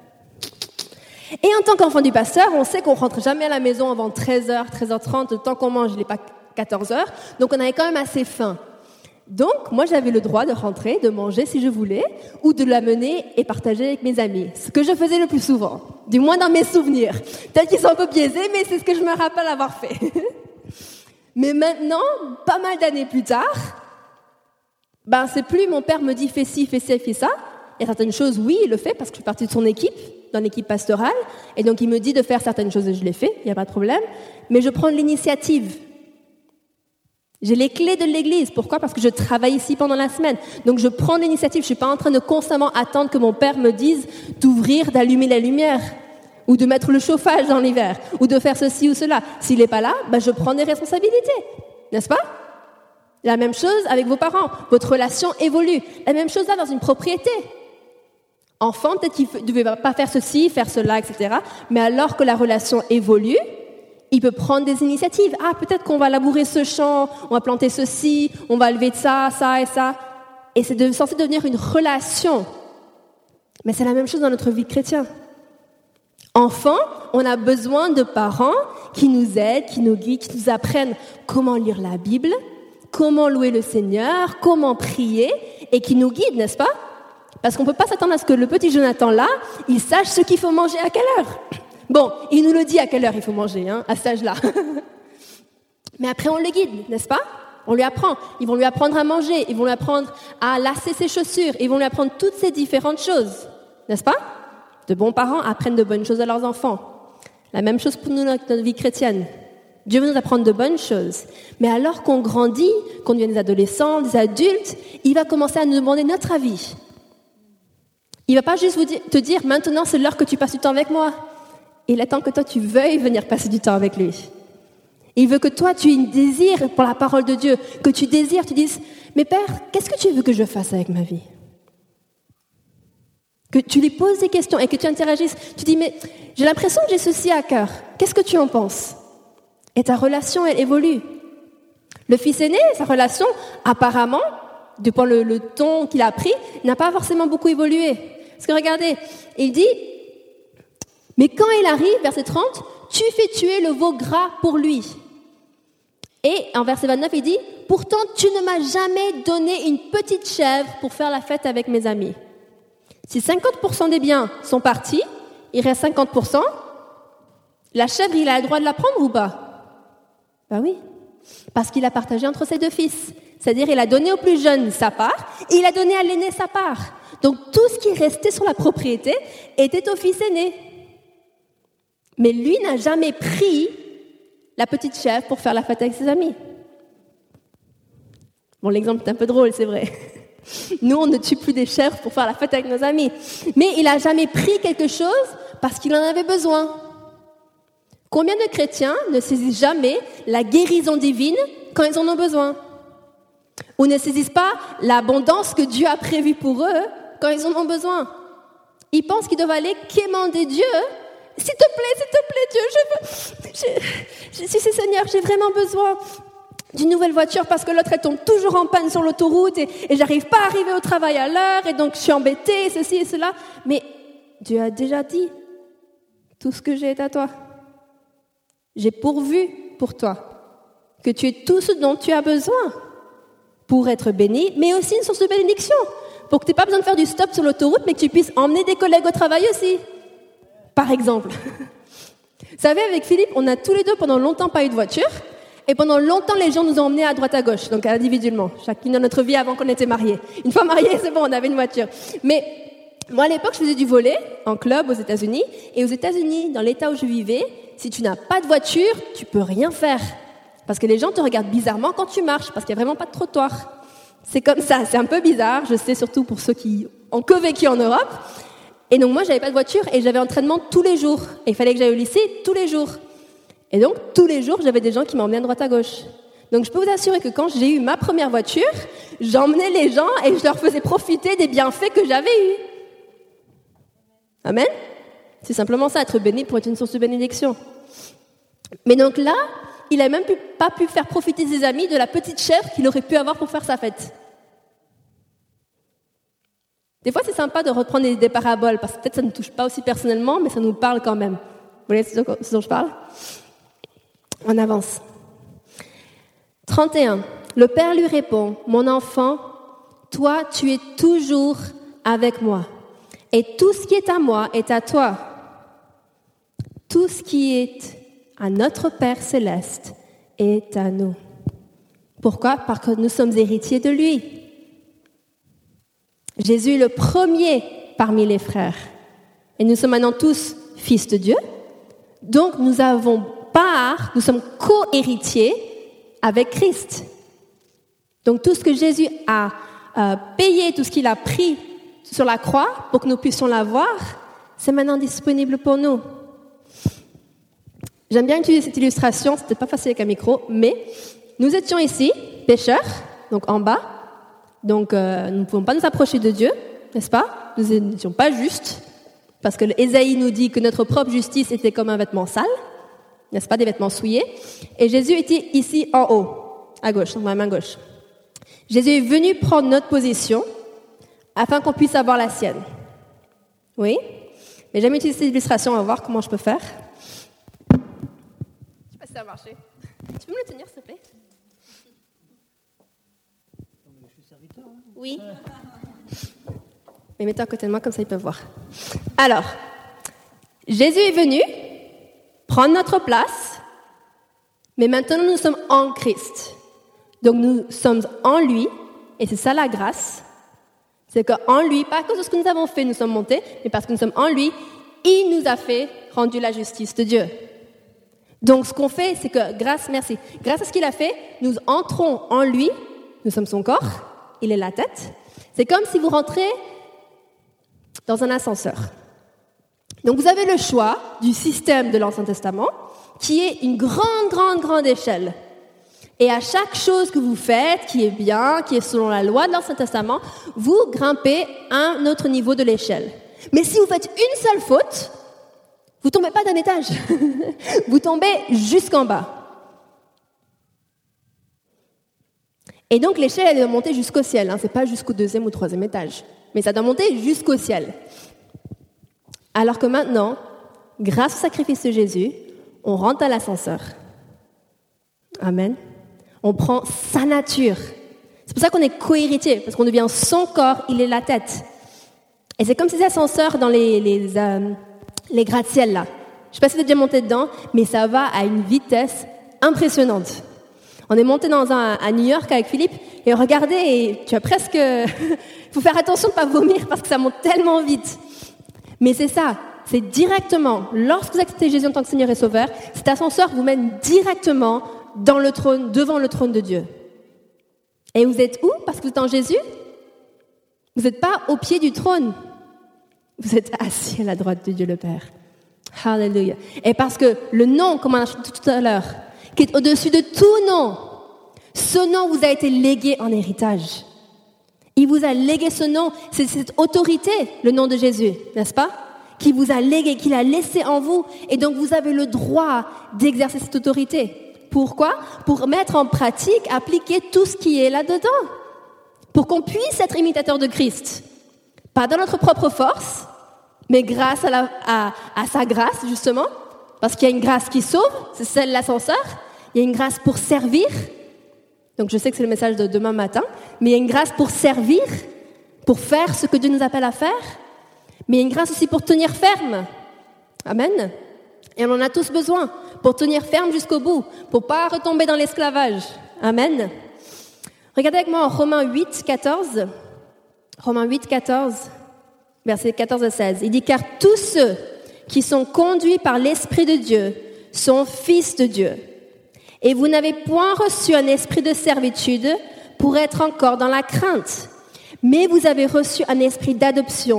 Et en tant qu'enfant du pasteur, on sait qu'on rentre jamais à la maison avant treize heures, treize heures trente, le temps qu'on mange, il n'est pas quatorze heures, donc on avait quand même assez faim. Donc, moi, j'avais le droit de rentrer, de manger si je voulais, ou de l'amener et partager avec mes amis. Ce que je faisais le plus souvent, du moins dans mes souvenirs. Peut-être qu'ils sont un peu biaisés, mais c'est ce que je me rappelle avoir fait. Mais maintenant, pas mal d'années plus tard, ben, c'est plus mon père me dit fais ci, fais ci, fais ça. Il y a certaines choses, oui, il le fait parce que je suis partie de son équipe, dans l'équipe pastorale, et donc il me dit de faire certaines choses et je les fais, il n'y a pas de problème. Mais je prends l'initiative. J'ai les clés de l'église. Pourquoi ? Parce que je travaille ici pendant la semaine. Donc je prends l'initiative. Je suis pas en train de constamment attendre que mon père me dise d'ouvrir, d'allumer la lumière, ou de mettre le chauffage dans l'hiver, ou de faire ceci ou cela. S'il n'est pas là, ben je prends des responsabilités. N'est-ce pas ? La même chose avec vos parents. Votre relation évolue. La même chose là dans une propriété. Enfant, peut-être qu'il ne devait pas faire ceci, faire cela, et cetera. Mais alors que la relation évolue, il peut prendre des initiatives. Ah, peut-être qu'on va labourer ce champ, on va planter ceci, on va lever de ça, ça et ça. Et c'est de, censé devenir une relation. Mais c'est la même chose dans notre vie de chrétien. Enfant, on a besoin de parents qui nous aident, qui nous guident, qui nous apprennent comment lire la Bible, comment louer le Seigneur, comment prier, et qui nous guident, n'est-ce pas ? Parce qu'on ne peut pas s'attendre à ce que le petit Jonathan là, il sache ce qu'il faut manger à quelle heure. Bon, il nous le dit à quelle heure il faut manger, hein, à cet âge-là. Mais après, on le guide, n'est-ce pas ? On lui apprend. Ils vont lui apprendre à manger, ils vont lui apprendre à lasser ses chaussures, ils vont lui apprendre toutes ces différentes choses, n'est-ce pas ? De bons parents apprennent de bonnes choses à leurs enfants. La même chose pour nous dans notre vie chrétienne. Dieu veut nous apprendre de bonnes choses. Mais alors qu'on grandit, qu'on devient des adolescents, des adultes, il va commencer à nous demander notre avis. Il ne va pas juste vous dire, te dire, maintenant c'est l'heure que tu passes du temps avec moi. Il attend que toi, tu veuilles venir passer du temps avec lui. Il veut que toi, tu aies un désir pour la parole de Dieu, que tu désires, tu dises, mais Père, qu'est-ce que tu veux que je fasse avec ma vie ? Que tu lui poses des questions et que tu interagisses. Tu dis, mais j'ai l'impression que j'ai ceci à cœur. Qu'est-ce que tu en penses ? Et ta relation, elle évolue. Le fils aîné, sa relation, apparemment, depuis le, le ton qu'il a pris, n'a pas forcément beaucoup évolué. Parce que regardez, il dit, mais quand il arrive, verset trente, tu fais tuer le veau gras pour lui. Et en verset vingt-neuf, il dit, pourtant tu ne m'as jamais donné une petite chèvre pour faire la fête avec mes amis. Si cinquante pour cent des biens sont partis, il reste cinquante pour cent, la chèvre, il a le droit de la prendre ou pas ? Ben oui, parce qu'il a partagé entre ses deux fils. C'est-à-dire, il a donné au plus jeune sa part, et il a donné à l'aîné sa part. Donc tout ce qui restait sur la propriété était au fils aîné. Mais lui n'a jamais pris la petite chèvre pour faire la fête avec ses amis. Bon, l'exemple est un peu drôle, c'est vrai. Nous, on ne tue plus des chèvres pour faire la fête avec nos amis. Mais il n'a jamais pris quelque chose parce qu'il en avait besoin. Combien de chrétiens ne saisissent jamais la guérison divine quand ils en ont besoin ? Ou ne saisissent pas l'abondance que Dieu a prévue pour eux quand ils en ont besoin ? Ils pensent qu'ils doivent aller quémander Dieu. S'il te plaît, s'il te plaît, Dieu, je veux, je, je, si c'est Seigneur, j'ai vraiment besoin d'une nouvelle voiture parce que l'autre, elle tombe toujours en panne sur l'autoroute et, et j'arrive pas à arriver au travail à l'heure et donc je suis embêtée, ceci et cela. Mais Dieu a déjà dit, tout ce que j'ai est à toi. J'ai pourvu pour toi, que tu aies tout ce dont tu as besoin pour être béni, mais aussi une source de bénédiction, pour que tu n'aies pas besoin de faire du stop sur l'autoroute, mais que tu puisses emmener des collègues au travail aussi. Par exemple. Vous savez, avec Philippe, on a tous les deux pendant longtemps pas eu de voiture, et pendant longtemps, les gens nous ont emmenés à droite à gauche, donc individuellement, chacune dans notre vie avant qu'on était mariés. Une fois mariés, c'est bon, on avait une voiture. Mais moi, à l'époque, je faisais du volley en club aux États-Unis, et aux États-Unis, dans l'état où je vivais, si tu n'as pas de voiture, tu peux rien faire. Parce que les gens te regardent bizarrement quand tu marches, parce qu'il n'y a vraiment pas de trottoir. C'est comme ça, c'est un peu bizarre, je sais surtout pour ceux qui ont que vécu en Europe. Et donc moi, j'avais pas de voiture et j'avais entraînement tous les jours. Et il fallait que j'aille au lycée tous les jours. Et donc, tous les jours, j'avais des gens qui m'emmenaient à droite à gauche. Donc, je peux vous assurer que quand j'ai eu ma première voiture, j'emmenais les gens et je leur faisais profiter des bienfaits que j'avais eus. Amen. C'est simplement ça, être béni pour être une source de bénédiction. Mais donc là, il n'a même pu, pas pu faire profiter ses amis de la petite chèvre qu'il aurait pu avoir pour faire sa fête. Des fois, c'est sympa de reprendre des, des paraboles, parce que peut-être ça ne nous touche pas aussi personnellement, mais ça nous parle quand même. Vous voyez ce dont, ce dont je parle ? On avance. trente et un. Le père lui répond, « Mon enfant, toi, tu es toujours avec moi. Et tout ce qui est à moi est à toi. Tout ce qui est à notre Père céleste est à nous. » Pourquoi ? Parce que nous sommes héritiers de lui. Jésus est le premier parmi les frères. Et nous sommes maintenant tous fils de Dieu. Donc nous avons part, nous sommes co-héritiers avec Christ. Donc tout ce que Jésus a euh, payé, tout ce qu'il a pris sur la croix pour que nous puissions l'avoir, c'est maintenant disponible pour nous. J'aime bien utiliser cette illustration, c'était pas facile avec un micro, mais nous étions ici, pécheurs, donc en bas, donc euh, nous ne pouvons pas nous approcher de Dieu, n'est-ce pas ? Nous n'étions pas justes, parce que l'Ésaïe nous dit que notre propre justice était comme un vêtement sale, n'est-ce pas, des vêtements souillés, et Jésus était ici en haut, à gauche, dans ma main gauche. Jésus est venu prendre notre position afin qu'on puisse avoir la sienne. Oui ? Mais j'aime utiliser cette illustration, on va voir comment je peux faire. Je ne sais pas si ça a marché. Tu peux me le tenir, s'il te plaît ? Je suis serviteur. Hein. Oui. Mais mets-toi à côté de moi, comme ça ils peuvent voir. Alors, Jésus est venu prendre notre place, mais maintenant nous sommes en Christ. Donc nous sommes en lui, et c'est ça la grâce. C'est qu'en lui, pas à cause de ce que nous avons fait, nous sommes montés, mais parce que nous sommes en lui, il nous a fait rendu la justice de Dieu. Donc ce qu'on fait, c'est que grâce, merci, grâce à ce qu'il a fait, nous entrons en lui, nous sommes son corps, il est la tête. C'est comme si vous rentrez dans un ascenseur. Donc vous avez le choix du système de l'Ancien Testament, qui est une grande, grande, grande échelle. Et à chaque chose que vous faites, qui est bien, qui est selon la loi de l'Ancien Testament, vous grimpez à un autre niveau de l'échelle. Mais si vous faites une seule faute, vous tombez pas d'un étage. Vous tombez jusqu'en bas. Et donc l'échelle, elle doit monter jusqu'au ciel. Hein. C'est pas jusqu'au deuxième ou troisième étage. Mais ça doit monter jusqu'au ciel. Alors que maintenant, grâce au sacrifice de Jésus, on rentre à l'ascenseur. Amen. On prend sa nature. C'est pour ça qu'on est co-héritier, parce qu'on devient son corps, il est la tête. Et c'est comme ces ascenseurs dans les, les, euh, les gratte-ciel là. Je ne sais pas si vous êtes déjà monté dedans, mais ça va à une vitesse impressionnante. On est monté dans un, à New York avec Philippe, et regardez, et tu as presque... Il faut faire attention de ne pas vomir, parce que ça monte tellement vite. Mais c'est ça, c'est directement, lorsque vous acceptez Jésus en tant que Seigneur et Sauveur, cet ascenseur vous mène directement dans le trône, devant le trône de Dieu. Et vous êtes où? Parce que vous êtes en Jésus? Vous n'êtes pas au pied du trône. Vous êtes assis à la droite de Dieu le Père. Hallelujah. Et parce que le nom, comme on a chanté tout à l'heure, qui est au-dessus de tout nom, ce nom vous a été légué en héritage. Il vous a légué ce nom, c'est cette autorité, le nom de Jésus, n'est-ce pas? Qui vous a légué, qu'il a laissé en vous. Et donc vous avez le droit d'exercer cette autorité. Pourquoi? Pour mettre en pratique, appliquer tout ce qui est là-dedans. Pour qu'on puisse être imitateur de Christ. Pas dans notre propre force, mais grâce à, la, à, à sa grâce, justement. Parce qu'il y a une grâce qui sauve, c'est celle de l'ascenseur. Il y a une grâce pour servir. Donc je sais que c'est le message de demain matin. Mais il y a une grâce pour servir, pour faire ce que Dieu nous appelle à faire. Mais il y a une grâce aussi pour tenir ferme. Amen. Et on en a tous besoin pour tenir ferme jusqu'au bout, pour pas retomber dans l'esclavage. Amen. Regardez avec moi en Romains huit, quatorze. Romains huit, quatorze, versets quatorze à seize. Il dit « Car tous ceux qui sont conduits par l'Esprit de Dieu sont fils de Dieu. Et vous n'avez point reçu un esprit de servitude pour être encore dans la crainte, mais vous avez reçu un esprit d'adoption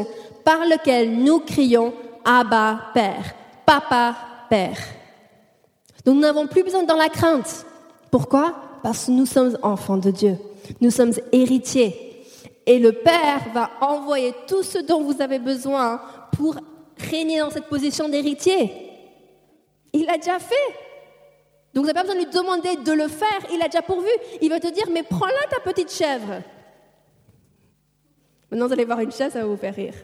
par lequel nous crions « Abba, Père »,« Papa, Père ». Donc nous n'avons plus besoin dans la crainte. Pourquoi ? Parce que nous sommes enfants de Dieu. Nous sommes héritiers. Et le Père va envoyer tout ce dont vous avez besoin pour régner dans cette position d'héritier. Il l'a déjà fait. Donc vous n'avez pas besoin de lui demander de le faire, il l'a déjà pourvu. Il va te dire, mais prends-la ta petite chèvre. Maintenant vous allez voir une chèvre, ça va vous faire rire.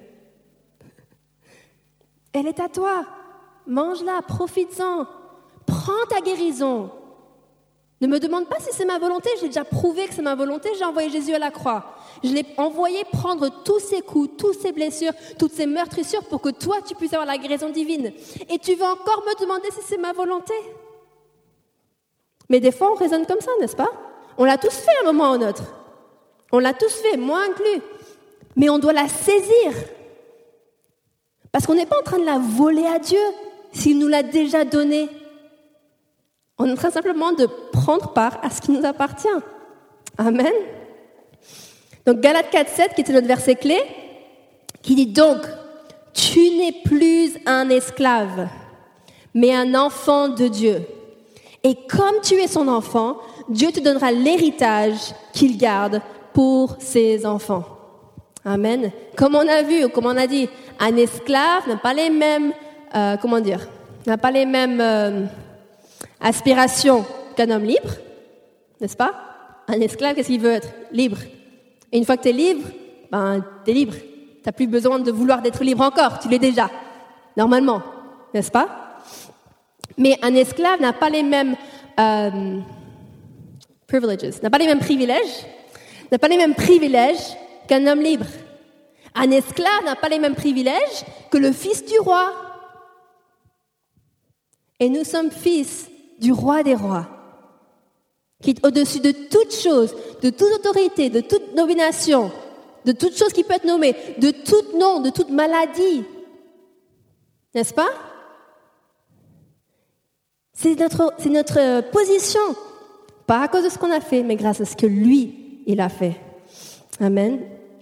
Elle est à toi. Mange-la, profites-en. Prends ta guérison. Ne me demande pas si c'est ma volonté, j'ai déjà prouvé que c'est ma volonté, j'ai envoyé Jésus à la croix. Je l'ai envoyé prendre tous ses coups, toutes ses blessures, toutes ses meurtrissures pour que toi, tu puisses avoir la guérison divine. Et tu vas encore me demander si c'est ma volonté. Mais des fois, on raisonne comme ça, n'est-ce pas ? On l'a tous fait à un moment ou un autre. On l'a tous fait, moi inclus. Mais on doit la saisir. Parce qu'on n'est pas en train de la voler à Dieu s'il nous l'a déjà donnée. On est en train simplement de prendre part à ce qui nous appartient. Amen. Donc Galates quatre sept, qui était notre verset clé, qui dit donc, tu n'es plus un esclave, mais un enfant de Dieu. Et comme tu es son enfant, Dieu te donnera l'héritage qu'il garde pour ses enfants. Amen. Comme on a vu, ou comme on a dit, un esclave n'a pas les mêmes, euh, comment dire, n'a pas les mêmes euh, aspirations qu'un homme libre, n'est-ce pas ? Un esclave, qu'est-ce qu'il veut être ? Libre. Et une fois que tu es libre, ben, tu es libre. Tu n'as plus besoin de vouloir d'être libre encore, tu l'es déjà, normalement, n'est-ce pas ? Mais un esclave n'a pas les mêmes euh, privileges, n'a pas les mêmes privilèges, n'a pas les mêmes privilèges qu'un homme libre. Un esclave n'a pas les mêmes privilèges que le fils du roi. Et nous sommes fils du roi des rois, qui est au-dessus de toute chose, de toute autorité, de toute nomination, de toute chose qui peut être nommée, de tout nom, de toute maladie. N'est-ce pas ? C'est notre, c'est notre position, pas à cause de ce qu'on a fait, mais grâce à ce que lui, il a fait. Amen.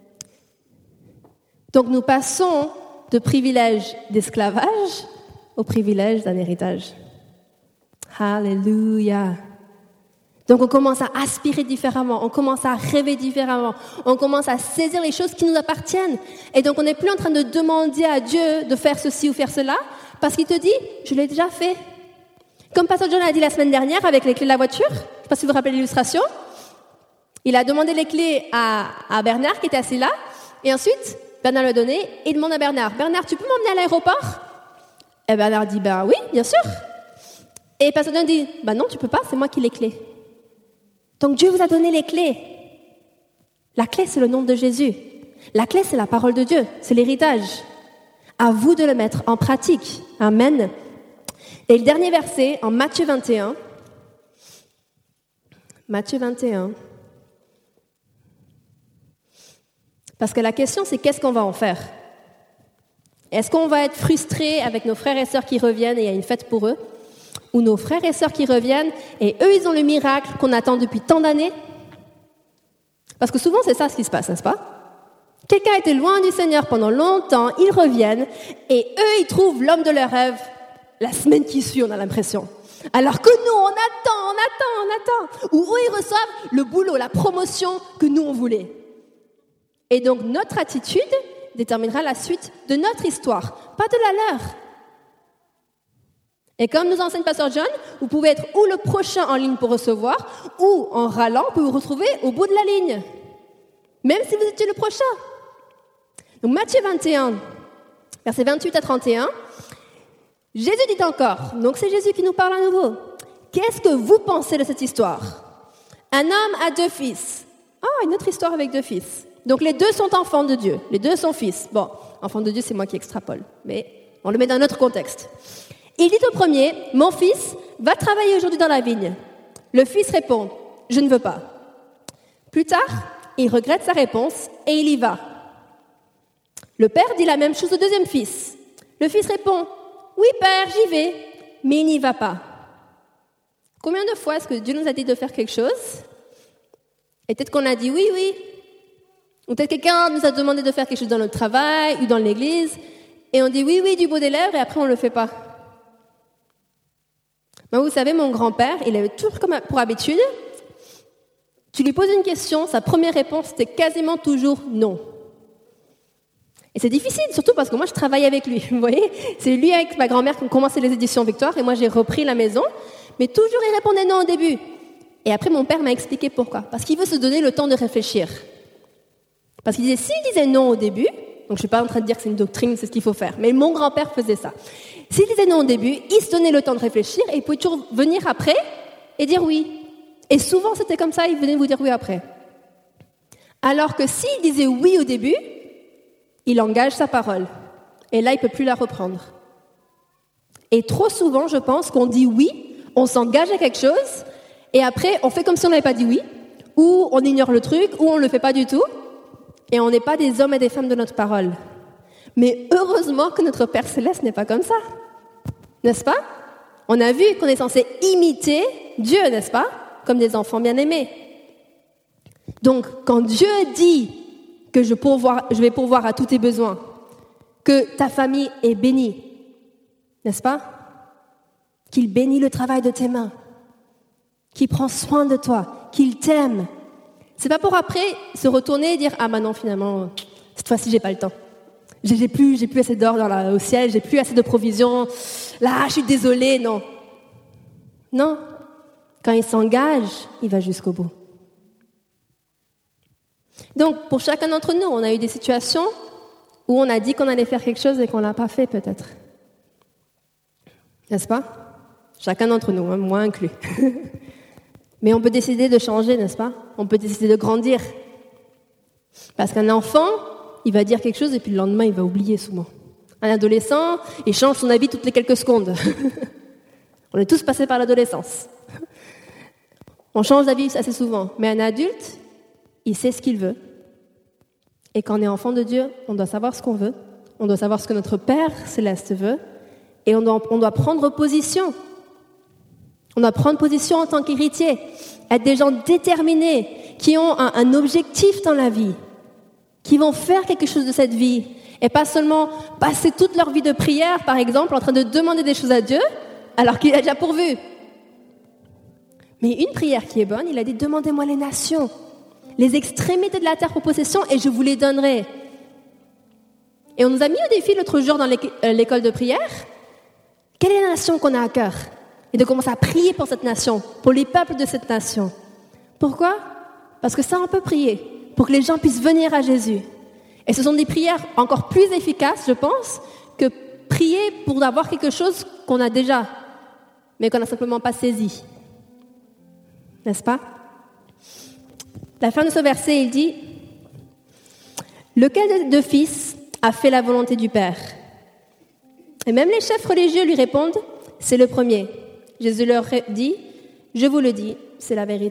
Donc nous passons de privilège d'esclavage au privilège d'un héritage. Alléluia. Donc on commence à aspirer différemment, on commence à rêver différemment, on commence à saisir les choses qui nous appartiennent. Et donc on n'est plus en train de demander à Dieu de faire ceci ou faire cela, parce qu'il te dit, je l'ai déjà fait. Comme Pasteur John a dit la semaine dernière avec les clés de la voiture, je ne sais pas si vous vous rappelez l'illustration, il a demandé les clés à, à Bernard qui était assis là, et ensuite Bernard lui a donné, et il demande à Bernard, Bernard, tu peux m'emmener à l'aéroport ? Et Bernard dit, ben oui, bien sûr. Et Pasteur John dit, ben non, tu peux pas, c'est moi qui ai les clés. Donc Dieu vous a donné les clés. La clé, c'est le nom de Jésus. La clé, c'est la parole de Dieu, c'est l'héritage. À vous de le mettre en pratique. Amen. Et le dernier verset, en Matthieu vingt et un. Matthieu vingt et un. Parce que la question, c'est qu'est-ce qu'on va en faire ? Est-ce qu'on va être frustré avec nos frères et sœurs qui reviennent et il y a une fête pour eux ? Ou nos frères et sœurs qui reviennent et eux, ils ont le miracle qu'on attend depuis tant d'années ? Parce que souvent, c'est ça ce qui se passe, n'est-ce pas ? Quelqu'un a été loin du Seigneur pendant longtemps, ils reviennent et eux, ils trouvent l'homme de leur rêve la semaine qui suit, on a l'impression. Alors que nous, on attend, on attend, on attend. Ou eux, ils reçoivent le boulot, la promotion que nous, on voulait. Et donc, notre attitude déterminera la suite de notre histoire, pas de la leur. Et comme nous enseigne Pasteur John, vous pouvez être ou le prochain en ligne pour recevoir, ou en râlant, vous pouvez vous retrouver au bout de la ligne. Même si vous étiez le prochain. Donc, Matthieu vingt et un, versets vingt-huit à trente et un. Jésus dit encore, donc c'est Jésus qui nous parle à nouveau. Qu'est-ce que vous pensez de cette histoire ? Un homme a deux fils. Ah, une autre histoire avec deux fils. Donc les deux sont enfants de Dieu, les deux sont fils. Bon, enfants de Dieu, c'est moi qui extrapole, mais on le met dans un autre contexte. Il dit au premier, mon fils va travailler aujourd'hui dans la vigne. Le fils répond, je ne veux pas. Plus tard, il regrette sa réponse et il y va. Le père dit la même chose au deuxième fils. Le fils répond, oui père, j'y vais, mais il n'y va pas. Combien de fois est-ce que Dieu nous a dit de faire quelque chose ? Et peut-être qu'on a dit oui, oui. Ou peut-être quelqu'un nous a demandé de faire quelque chose dans notre travail ou dans l'église, et on dit oui, oui, du bout des lèvres, et après on ne le fait pas. Mais vous savez, mon grand-père, il avait toujours comme pour habitude, tu lui poses une question, sa première réponse, c'était quasiment toujours non. Et c'est difficile, surtout parce que moi, je travaille avec lui, vous voyez. C'est lui avec ma grand-mère qui ont commencé les éditions Victoire, et moi, j'ai repris la maison. Mais toujours, il répondait non au début. Et après, mon père m'a expliqué pourquoi. Parce qu'il veut se donner le temps de réfléchir. Parce qu'il disait, s'il disait non au début, donc je ne suis pas en train de dire que c'est une doctrine, c'est ce qu'il faut faire, mais mon grand-père faisait ça. S'il disait non au début, il se donnait le temps de réfléchir, et il pouvait toujours venir après et dire oui. Et souvent, c'était comme ça, il venait vous dire oui après. Alors que s'il disait oui au début, il engage sa parole. Et là, il ne peut plus la reprendre. Et trop souvent, je pense qu'on dit oui, on s'engage à quelque chose, et après, on fait comme si on n'avait pas dit oui, ou on ignore le truc, ou on ne le fait pas du tout, et on n'est pas des hommes et des femmes de notre parole. Mais heureusement que notre Père Céleste n'est pas comme ça. N'est-ce pas? On a vu qu'on est censé imiter Dieu, n'est-ce pas? Comme des enfants bien-aimés. Donc, quand Dieu dit que je, pourvoir, je vais pourvoir à tous tes besoins, que ta famille est bénie, n'est-ce pas? Qu'il bénit le travail de tes mains, qu'il prend soin de toi, qu'il t'aime. C'est pas pour après se retourner et dire « Ah, bah non, finalement, cette fois-ci, j'ai pas le temps. J'ai, j'ai plus, j'ai plus assez d'or dans la, au ciel, j'ai plus assez de provisions. Là, je suis désolée, non. » Non. Quand il s'engage, il va jusqu'au bout. Donc, pour chacun d'entre nous, on a eu des situations où on a dit qu'on allait faire quelque chose et qu'on ne l'a pas fait, peut-être. N'est-ce pas? Chacun d'entre nous, hein, moi inclus. Mais on peut décider de changer, n'est-ce pas? On peut décider de grandir. Parce qu'un enfant, il va dire quelque chose et puis le lendemain, il va oublier souvent. Un adolescent, il change son avis toutes les quelques secondes. On est tous passés par l'adolescence. On change d'avis assez souvent. Mais un adulte, il sait ce qu'il veut. Et quand on est enfant de Dieu, on doit savoir ce qu'on veut. On doit savoir ce que notre Père Céleste veut. Et on doit, on doit prendre position. On doit prendre position en tant qu'héritier. Être des gens déterminés, qui ont un, un objectif dans la vie, qui vont faire quelque chose de cette vie. Et pas seulement passer toute leur vie de prière, par exemple, en train de demander des choses à Dieu, alors qu'il a déjà pourvu. Mais une prière qui est bonne, il a dit « Demandez-moi les nations, les extrémités de la terre pour possession, et je vous les donnerai. » Et on nous a mis au défi l'autre jour dans l'école de prière. Quelle est la nation qu'on a à cœur? Et de commencer à prier pour cette nation, pour les peuples de cette nation. Pourquoi? Parce que ça, on peut prier, pour que les gens puissent venir à Jésus. Et ce sont des prières encore plus efficaces, je pense, que prier pour avoir quelque chose qu'on a déjà, mais qu'on n'a simplement pas saisi. N'est-ce pas? La fin de ce verset, il dit « Lequel de fils a fait la volonté du Père ?» Et même les chefs religieux lui répondent « C'est le premier ». Jésus leur dit « Je vous le dis, c'est la vérité ».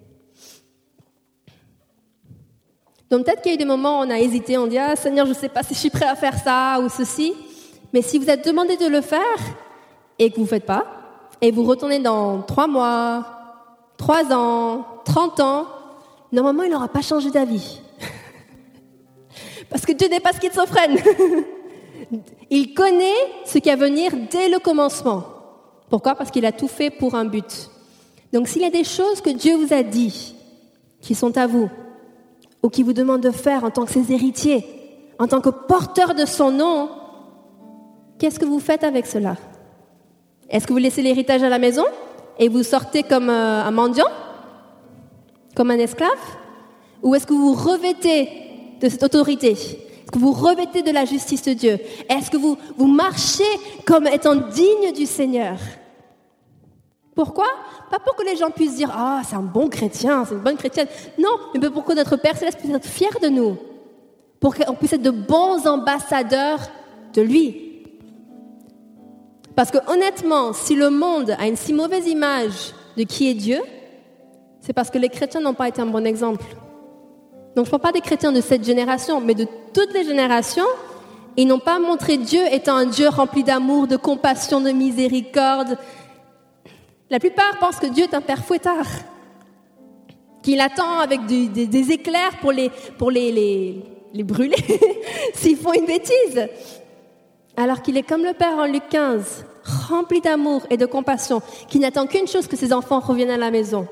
Donc peut-être qu'il y a eu des moments où on a hésité, on dit « Ah Seigneur, je ne sais pas si je suis prêt à faire ça ou ceci ». Mais si vous êtes demandé de le faire et que vous ne faites pas, et vous retournez dans trois mois, trois ans, trente ans, normalement il n'aura pas changé d'avis. Parce que Dieu n'est pas schizophrène. Il connaît ce qui va venir dès le commencement. Pourquoi? Parce qu'il a tout fait pour un but. Donc s'il y a des choses que Dieu vous a dit, qui sont à vous, ou qui vous demande de faire en tant que ses héritiers, en tant que porteurs de son nom, qu'est-ce que vous faites avec cela? Est-ce que vous laissez l'héritage à la maison et vous sortez comme euh, un mendiant, comme un esclave? Ou est-ce que vous vous revêtez de cette autorité? Est-ce que vous revêtez de la justice de Dieu? Est-ce que vous, vous marchez comme étant digne du Seigneur? Pourquoi? Pas pour que les gens puissent dire « Ah, c'est un bon chrétien, c'est une bonne chrétienne ». Non, mais pour que notre Père Céleste puisse être fier de nous. Pour qu'on puisse être de bons ambassadeurs de lui. Parce que honnêtement, si le monde a une si mauvaise image de qui est Dieu, c'est parce que les chrétiens n'ont pas été un bon exemple. Donc je ne parle pas des chrétiens de cette génération, mais de toutes les générations. Ils n'ont pas montré Dieu étant un Dieu rempli d'amour, de compassion, de miséricorde. La plupart pensent que Dieu est un père fouettard. qu'il attend avec des, des, des éclairs pour les, pour les, les, les brûler s'ils font une bêtise. Alors qu'il est comme le Père en Luc quinze, rempli d'amour et de compassion, qui n'attend qu'une chose, que ses enfants reviennent à la maison.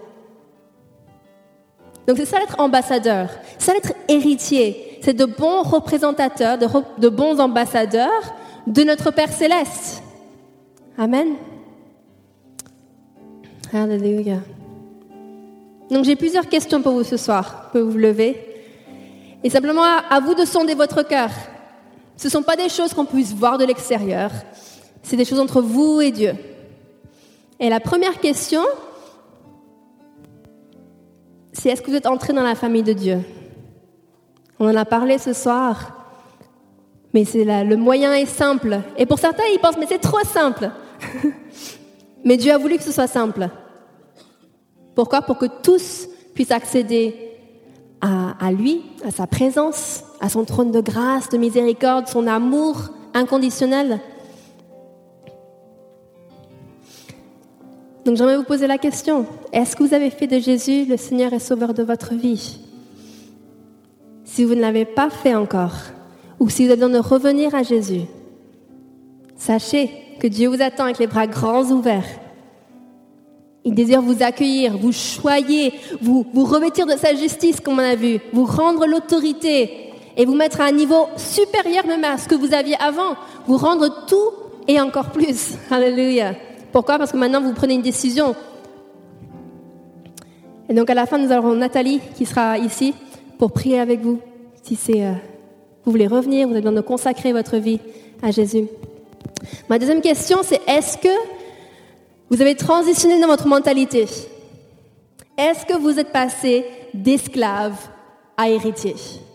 Donc c'est ça l'être ambassadeur, c'est ça l'être héritier, c'est de bons représentateurs, de, re, de bons ambassadeurs de notre Père Céleste. Amen. Alléluia. Donc j'ai plusieurs questions pour vous ce soir. Vous pouvez vous lever. Et simplement à, à vous de sonder votre cœur. Ce ne sont pas des choses qu'on puisse voir de l'extérieur. C'est des choses entre vous et Dieu. Et la première question, c'est est-ce que vous êtes entrés dans la famille de Dieu? On en a parlé ce soir. Mais c'est là, le moyen est simple. Et pour certains, ils pensent, mais c'est trop simple. Mais Dieu a voulu que ce soit simple. Pourquoi? Pour que tous puissent accéder à, à lui, à sa présence, à son trône de grâce, de miséricorde, son amour inconditionnel. Donc j'aimerais vous poser la question. Est-ce que vous avez fait de Jésus le Seigneur et Sauveur de votre vie? Si vous ne l'avez pas fait encore, ou si vous avez besoin de revenir à Jésus, sachez que Dieu vous attend avec les bras grands ouverts. Il désire vous accueillir, vous choyer, vous, vous revêtir de sa justice, comme on a vu, vous rendre l'autorité et vous mettre à un niveau supérieur même à ce que vous aviez avant, vous rendre tout et encore plus. Alléluia. Pourquoi? Parce que maintenant, vous prenez une décision. Et donc, à la fin, nous aurons Nathalie qui sera ici pour prier avec vous. Si c'est, euh, vous voulez revenir, vous avez besoin de consacrer votre vie à Jésus. Ma deuxième question, c'est est-ce que vous avez transitionné dans votre mentalité? Est-ce que vous êtes passé d'esclave à héritier?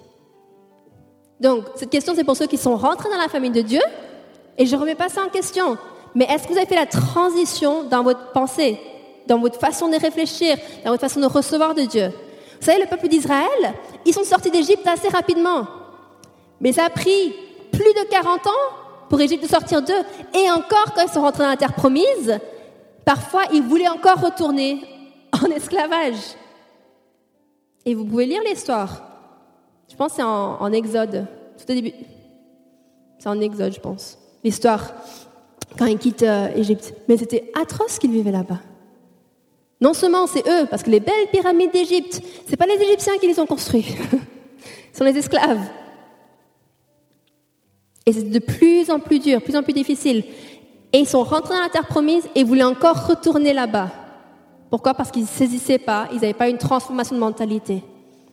Donc, cette question, c'est pour ceux qui sont rentrés dans la famille de Dieu. Et je ne remets pas ça en question. Mais est-ce que vous avez fait la transition dans votre pensée, dans votre façon de réfléchir, dans votre façon de recevoir de Dieu? Vous savez, le peuple d'Israël, ils sont sortis d'Égypte assez rapidement. Mais ça a pris plus de quarante ans pour Égypte de sortir d'eux. Et encore, quand ils sont rentrés dans la terre promise, parfois, ils voulaient encore retourner en esclavage. Et vous pouvez lire l'histoire. Je pense que c'est en, en Exode, tout au début. C'est en Exode, je pense. L'histoire, quand ils quittent euh, Égypte. Mais c'était atroce qu'ils vivaient là-bas. Non seulement c'est eux, parce que les belles pyramides d'Égypte, c'est pas les Égyptiens qui les ont construites. Ce sont les esclaves. Et c'est de plus en plus dur, de plus en plus difficile. Et ils sont rentrés dans la terre promise et voulaient encore retourner là-bas. Pourquoi? Parce qu'ils ne saisissaient pas, ils n'avaient pas une transformation de mentalité.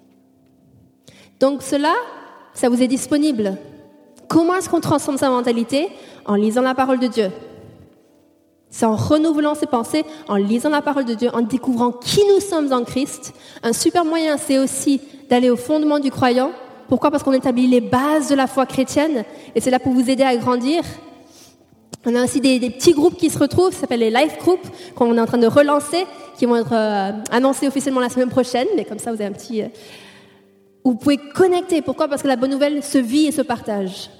Donc cela, ça vous est disponible. Comment est-ce qu'on transforme sa mentalité? En lisant la parole de Dieu. C'est en renouvelant ses pensées, en lisant la parole de Dieu, en découvrant qui nous sommes en Christ. Un super moyen, c'est aussi d'aller au fondement du croyant. Pourquoi? Parce qu'on établit les bases de la foi chrétienne. Et c'est là pour vous aider à grandir. On a aussi des, des petits groupes qui se retrouvent, ça s'appelle les life groups, qu'on est en train de relancer, qui vont être euh, annoncés officiellement la semaine prochaine. Mais comme ça, vous avez un petit... Euh, où vous pouvez connecter. Pourquoi? Parce que la bonne nouvelle se vit et se partage.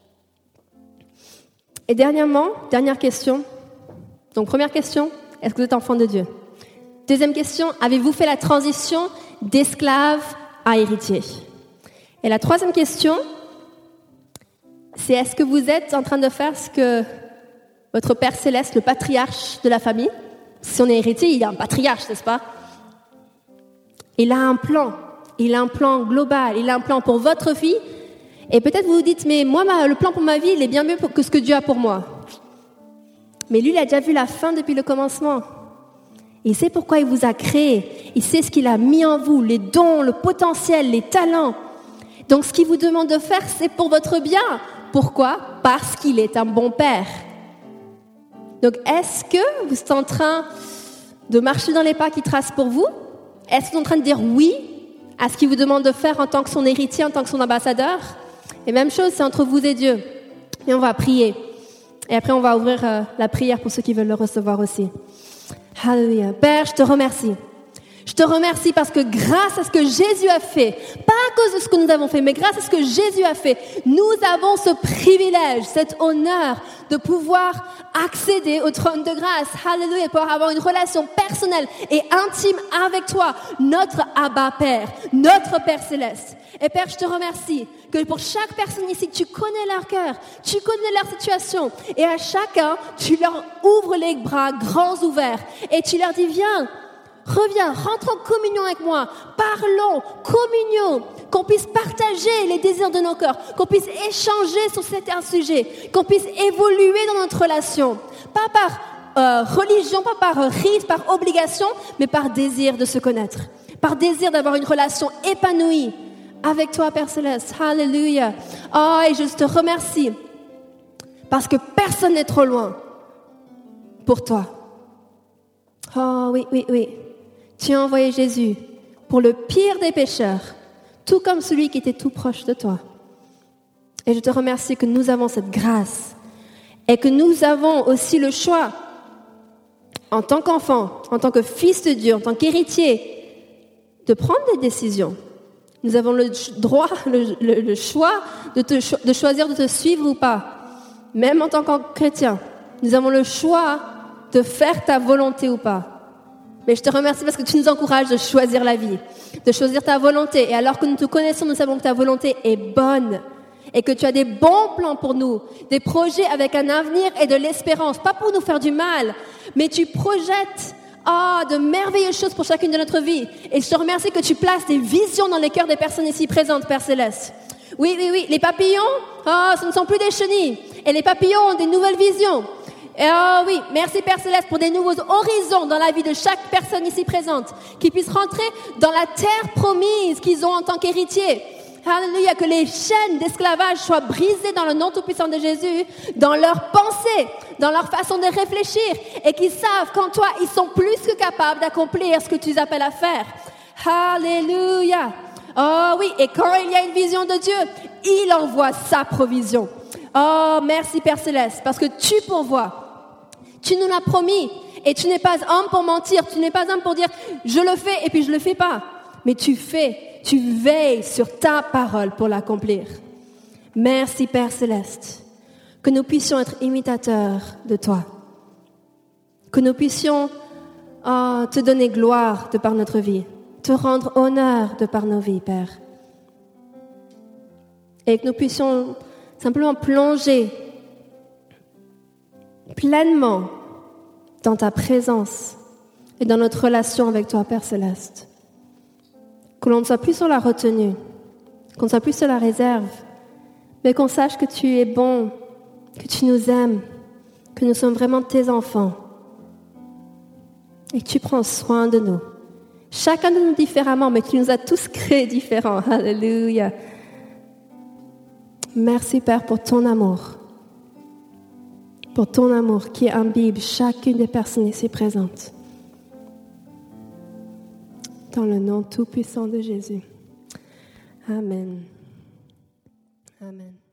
Et dernièrement, dernière question. Donc, première question, est-ce que vous êtes enfant de Dieu? Deuxième question, avez-vous fait la transition d'esclave à héritier? Et la troisième question, c'est est-ce que vous êtes en train de faire ce que votre Père Céleste, le patriarche de la famille, si on est héritier, il y a un patriarche, n'est-ce pas? Il a un plan, il a un plan global, il a un plan pour votre vie. Et peut-être vous vous dites, mais moi, ma, le plan pour ma vie, il est bien mieux que ce que Dieu a pour moi. Mais lui, il a déjà vu la fin depuis le commencement. Il sait pourquoi il vous a créé. Il sait ce qu'il a mis en vous, les dons, le potentiel, les talents. Donc, ce qu'il vous demande de faire, c'est pour votre bien. Pourquoi? Parce qu'il est un bon père. Donc, est-ce que vous êtes en train de marcher dans les pas qu'il trace pour vous? Est-ce que vous êtes en train de dire oui à ce qu'il vous demande de faire en tant que son héritier, en tant que son ambassadeur? Et même chose, c'est entre vous et Dieu. Et on va prier. Et après, on va ouvrir euh, la prière pour ceux qui veulent le recevoir aussi. Alléluia. Père, je te remercie. Je te remercie parce que grâce à ce que Jésus a fait, pas à cause de ce que nous avons fait, mais grâce à ce que Jésus a fait, nous avons ce privilège, cet honneur de pouvoir accéder au trône de grâce. Alléluia, pour avoir une relation personnelle et intime avec toi, notre Abba Père, notre Père Céleste. Et Père, je te remercie que pour chaque personne ici, tu connais leur cœur, tu connais leur situation. Et à chacun, tu leur ouvres les bras grands ouverts et tu leur dis, viens, reviens, rentre en communion avec moi, parlons, communion, qu'on puisse partager les désirs de nos cœurs, qu'on puisse échanger sur certains sujets, qu'on puisse évoluer dans notre relation, pas par euh, religion, pas par euh, rite, par obligation, mais par désir de se connaître, par désir d'avoir une relation épanouie avec toi, Père Céleste. Alléluia. Oh, et je te remercie parce que personne n'est trop loin pour toi. Oh oui, oui, oui. Tu as envoyé Jésus pour le pire des pécheurs, tout comme celui qui était tout proche de toi. Et je te remercie que nous avons cette grâce et que nous avons aussi le choix, en tant qu'enfant, en tant que fils de Dieu, en tant qu'héritier, de prendre des décisions. Nous avons le droit, le, le, le choix de, te, de choisir de te suivre ou pas. Même en tant que chrétien, nous avons le choix de faire ta volonté ou pas. Mais je te remercie parce que tu nous encourages de choisir la vie, de choisir ta volonté. Et alors que nous te connaissons, nous savons que ta volonté est bonne et que tu as des bons plans pour nous, des projets avec un avenir et de l'espérance, pas pour nous faire du mal, mais tu projettes ah, de merveilleuses choses pour chacune de notre vie. Et je te remercie que tu places des visions dans les cœurs des personnes ici présentes, Père Céleste. Oui, oui, oui, les papillons, ah, ce ne sont plus des chenilles. Et les papillons ont des nouvelles visions. Et oh oui, merci Père Céleste pour des nouveaux horizons dans la vie de chaque personne ici présente, qui puissent rentrer dans la terre promise qu'ils ont en tant qu'héritiers. Alléluia, que les chaînes d'esclavage soient brisées dans le nom tout-puissant de Jésus, dans leurs pensées, dans leur façon de réfléchir, et qu'ils savent qu'en toi, ils sont plus que capables d'accomplir ce que tu appelles à faire. Alléluia. Oh oui, et quand il y a une vision de Dieu, il envoie sa provision. Oh, merci Père Céleste, parce que tu pourvois. Tu nous l'as promis et tu n'es pas homme pour mentir, tu n'es pas homme pour dire je le fais et puis je le fais pas. Mais tu fais, tu veilles sur ta parole pour l'accomplir. Merci Père Céleste, que nous puissions être imitateurs de toi. Que nous puissions oh, te donner gloire de par notre vie, te rendre honneur de par nos vies, Père. Et que nous puissions simplement plonger pleinement dans ta présence et dans notre relation avec toi, Père Céleste. Que l'on ne soit plus sur la retenue, qu'on ne soit plus sur la réserve, mais qu'on sache que tu es bon, que tu nous aimes, que nous sommes vraiment tes enfants et que tu prends soin de nous. Chacun de nous différemment, mais tu nous as tous créés différents. Alléluia. Merci Père pour ton amour. Pour ton amour qui imbibe chacune des personnes ici présentes. Dans le nom tout-puissant de Jésus. Amen. Amen.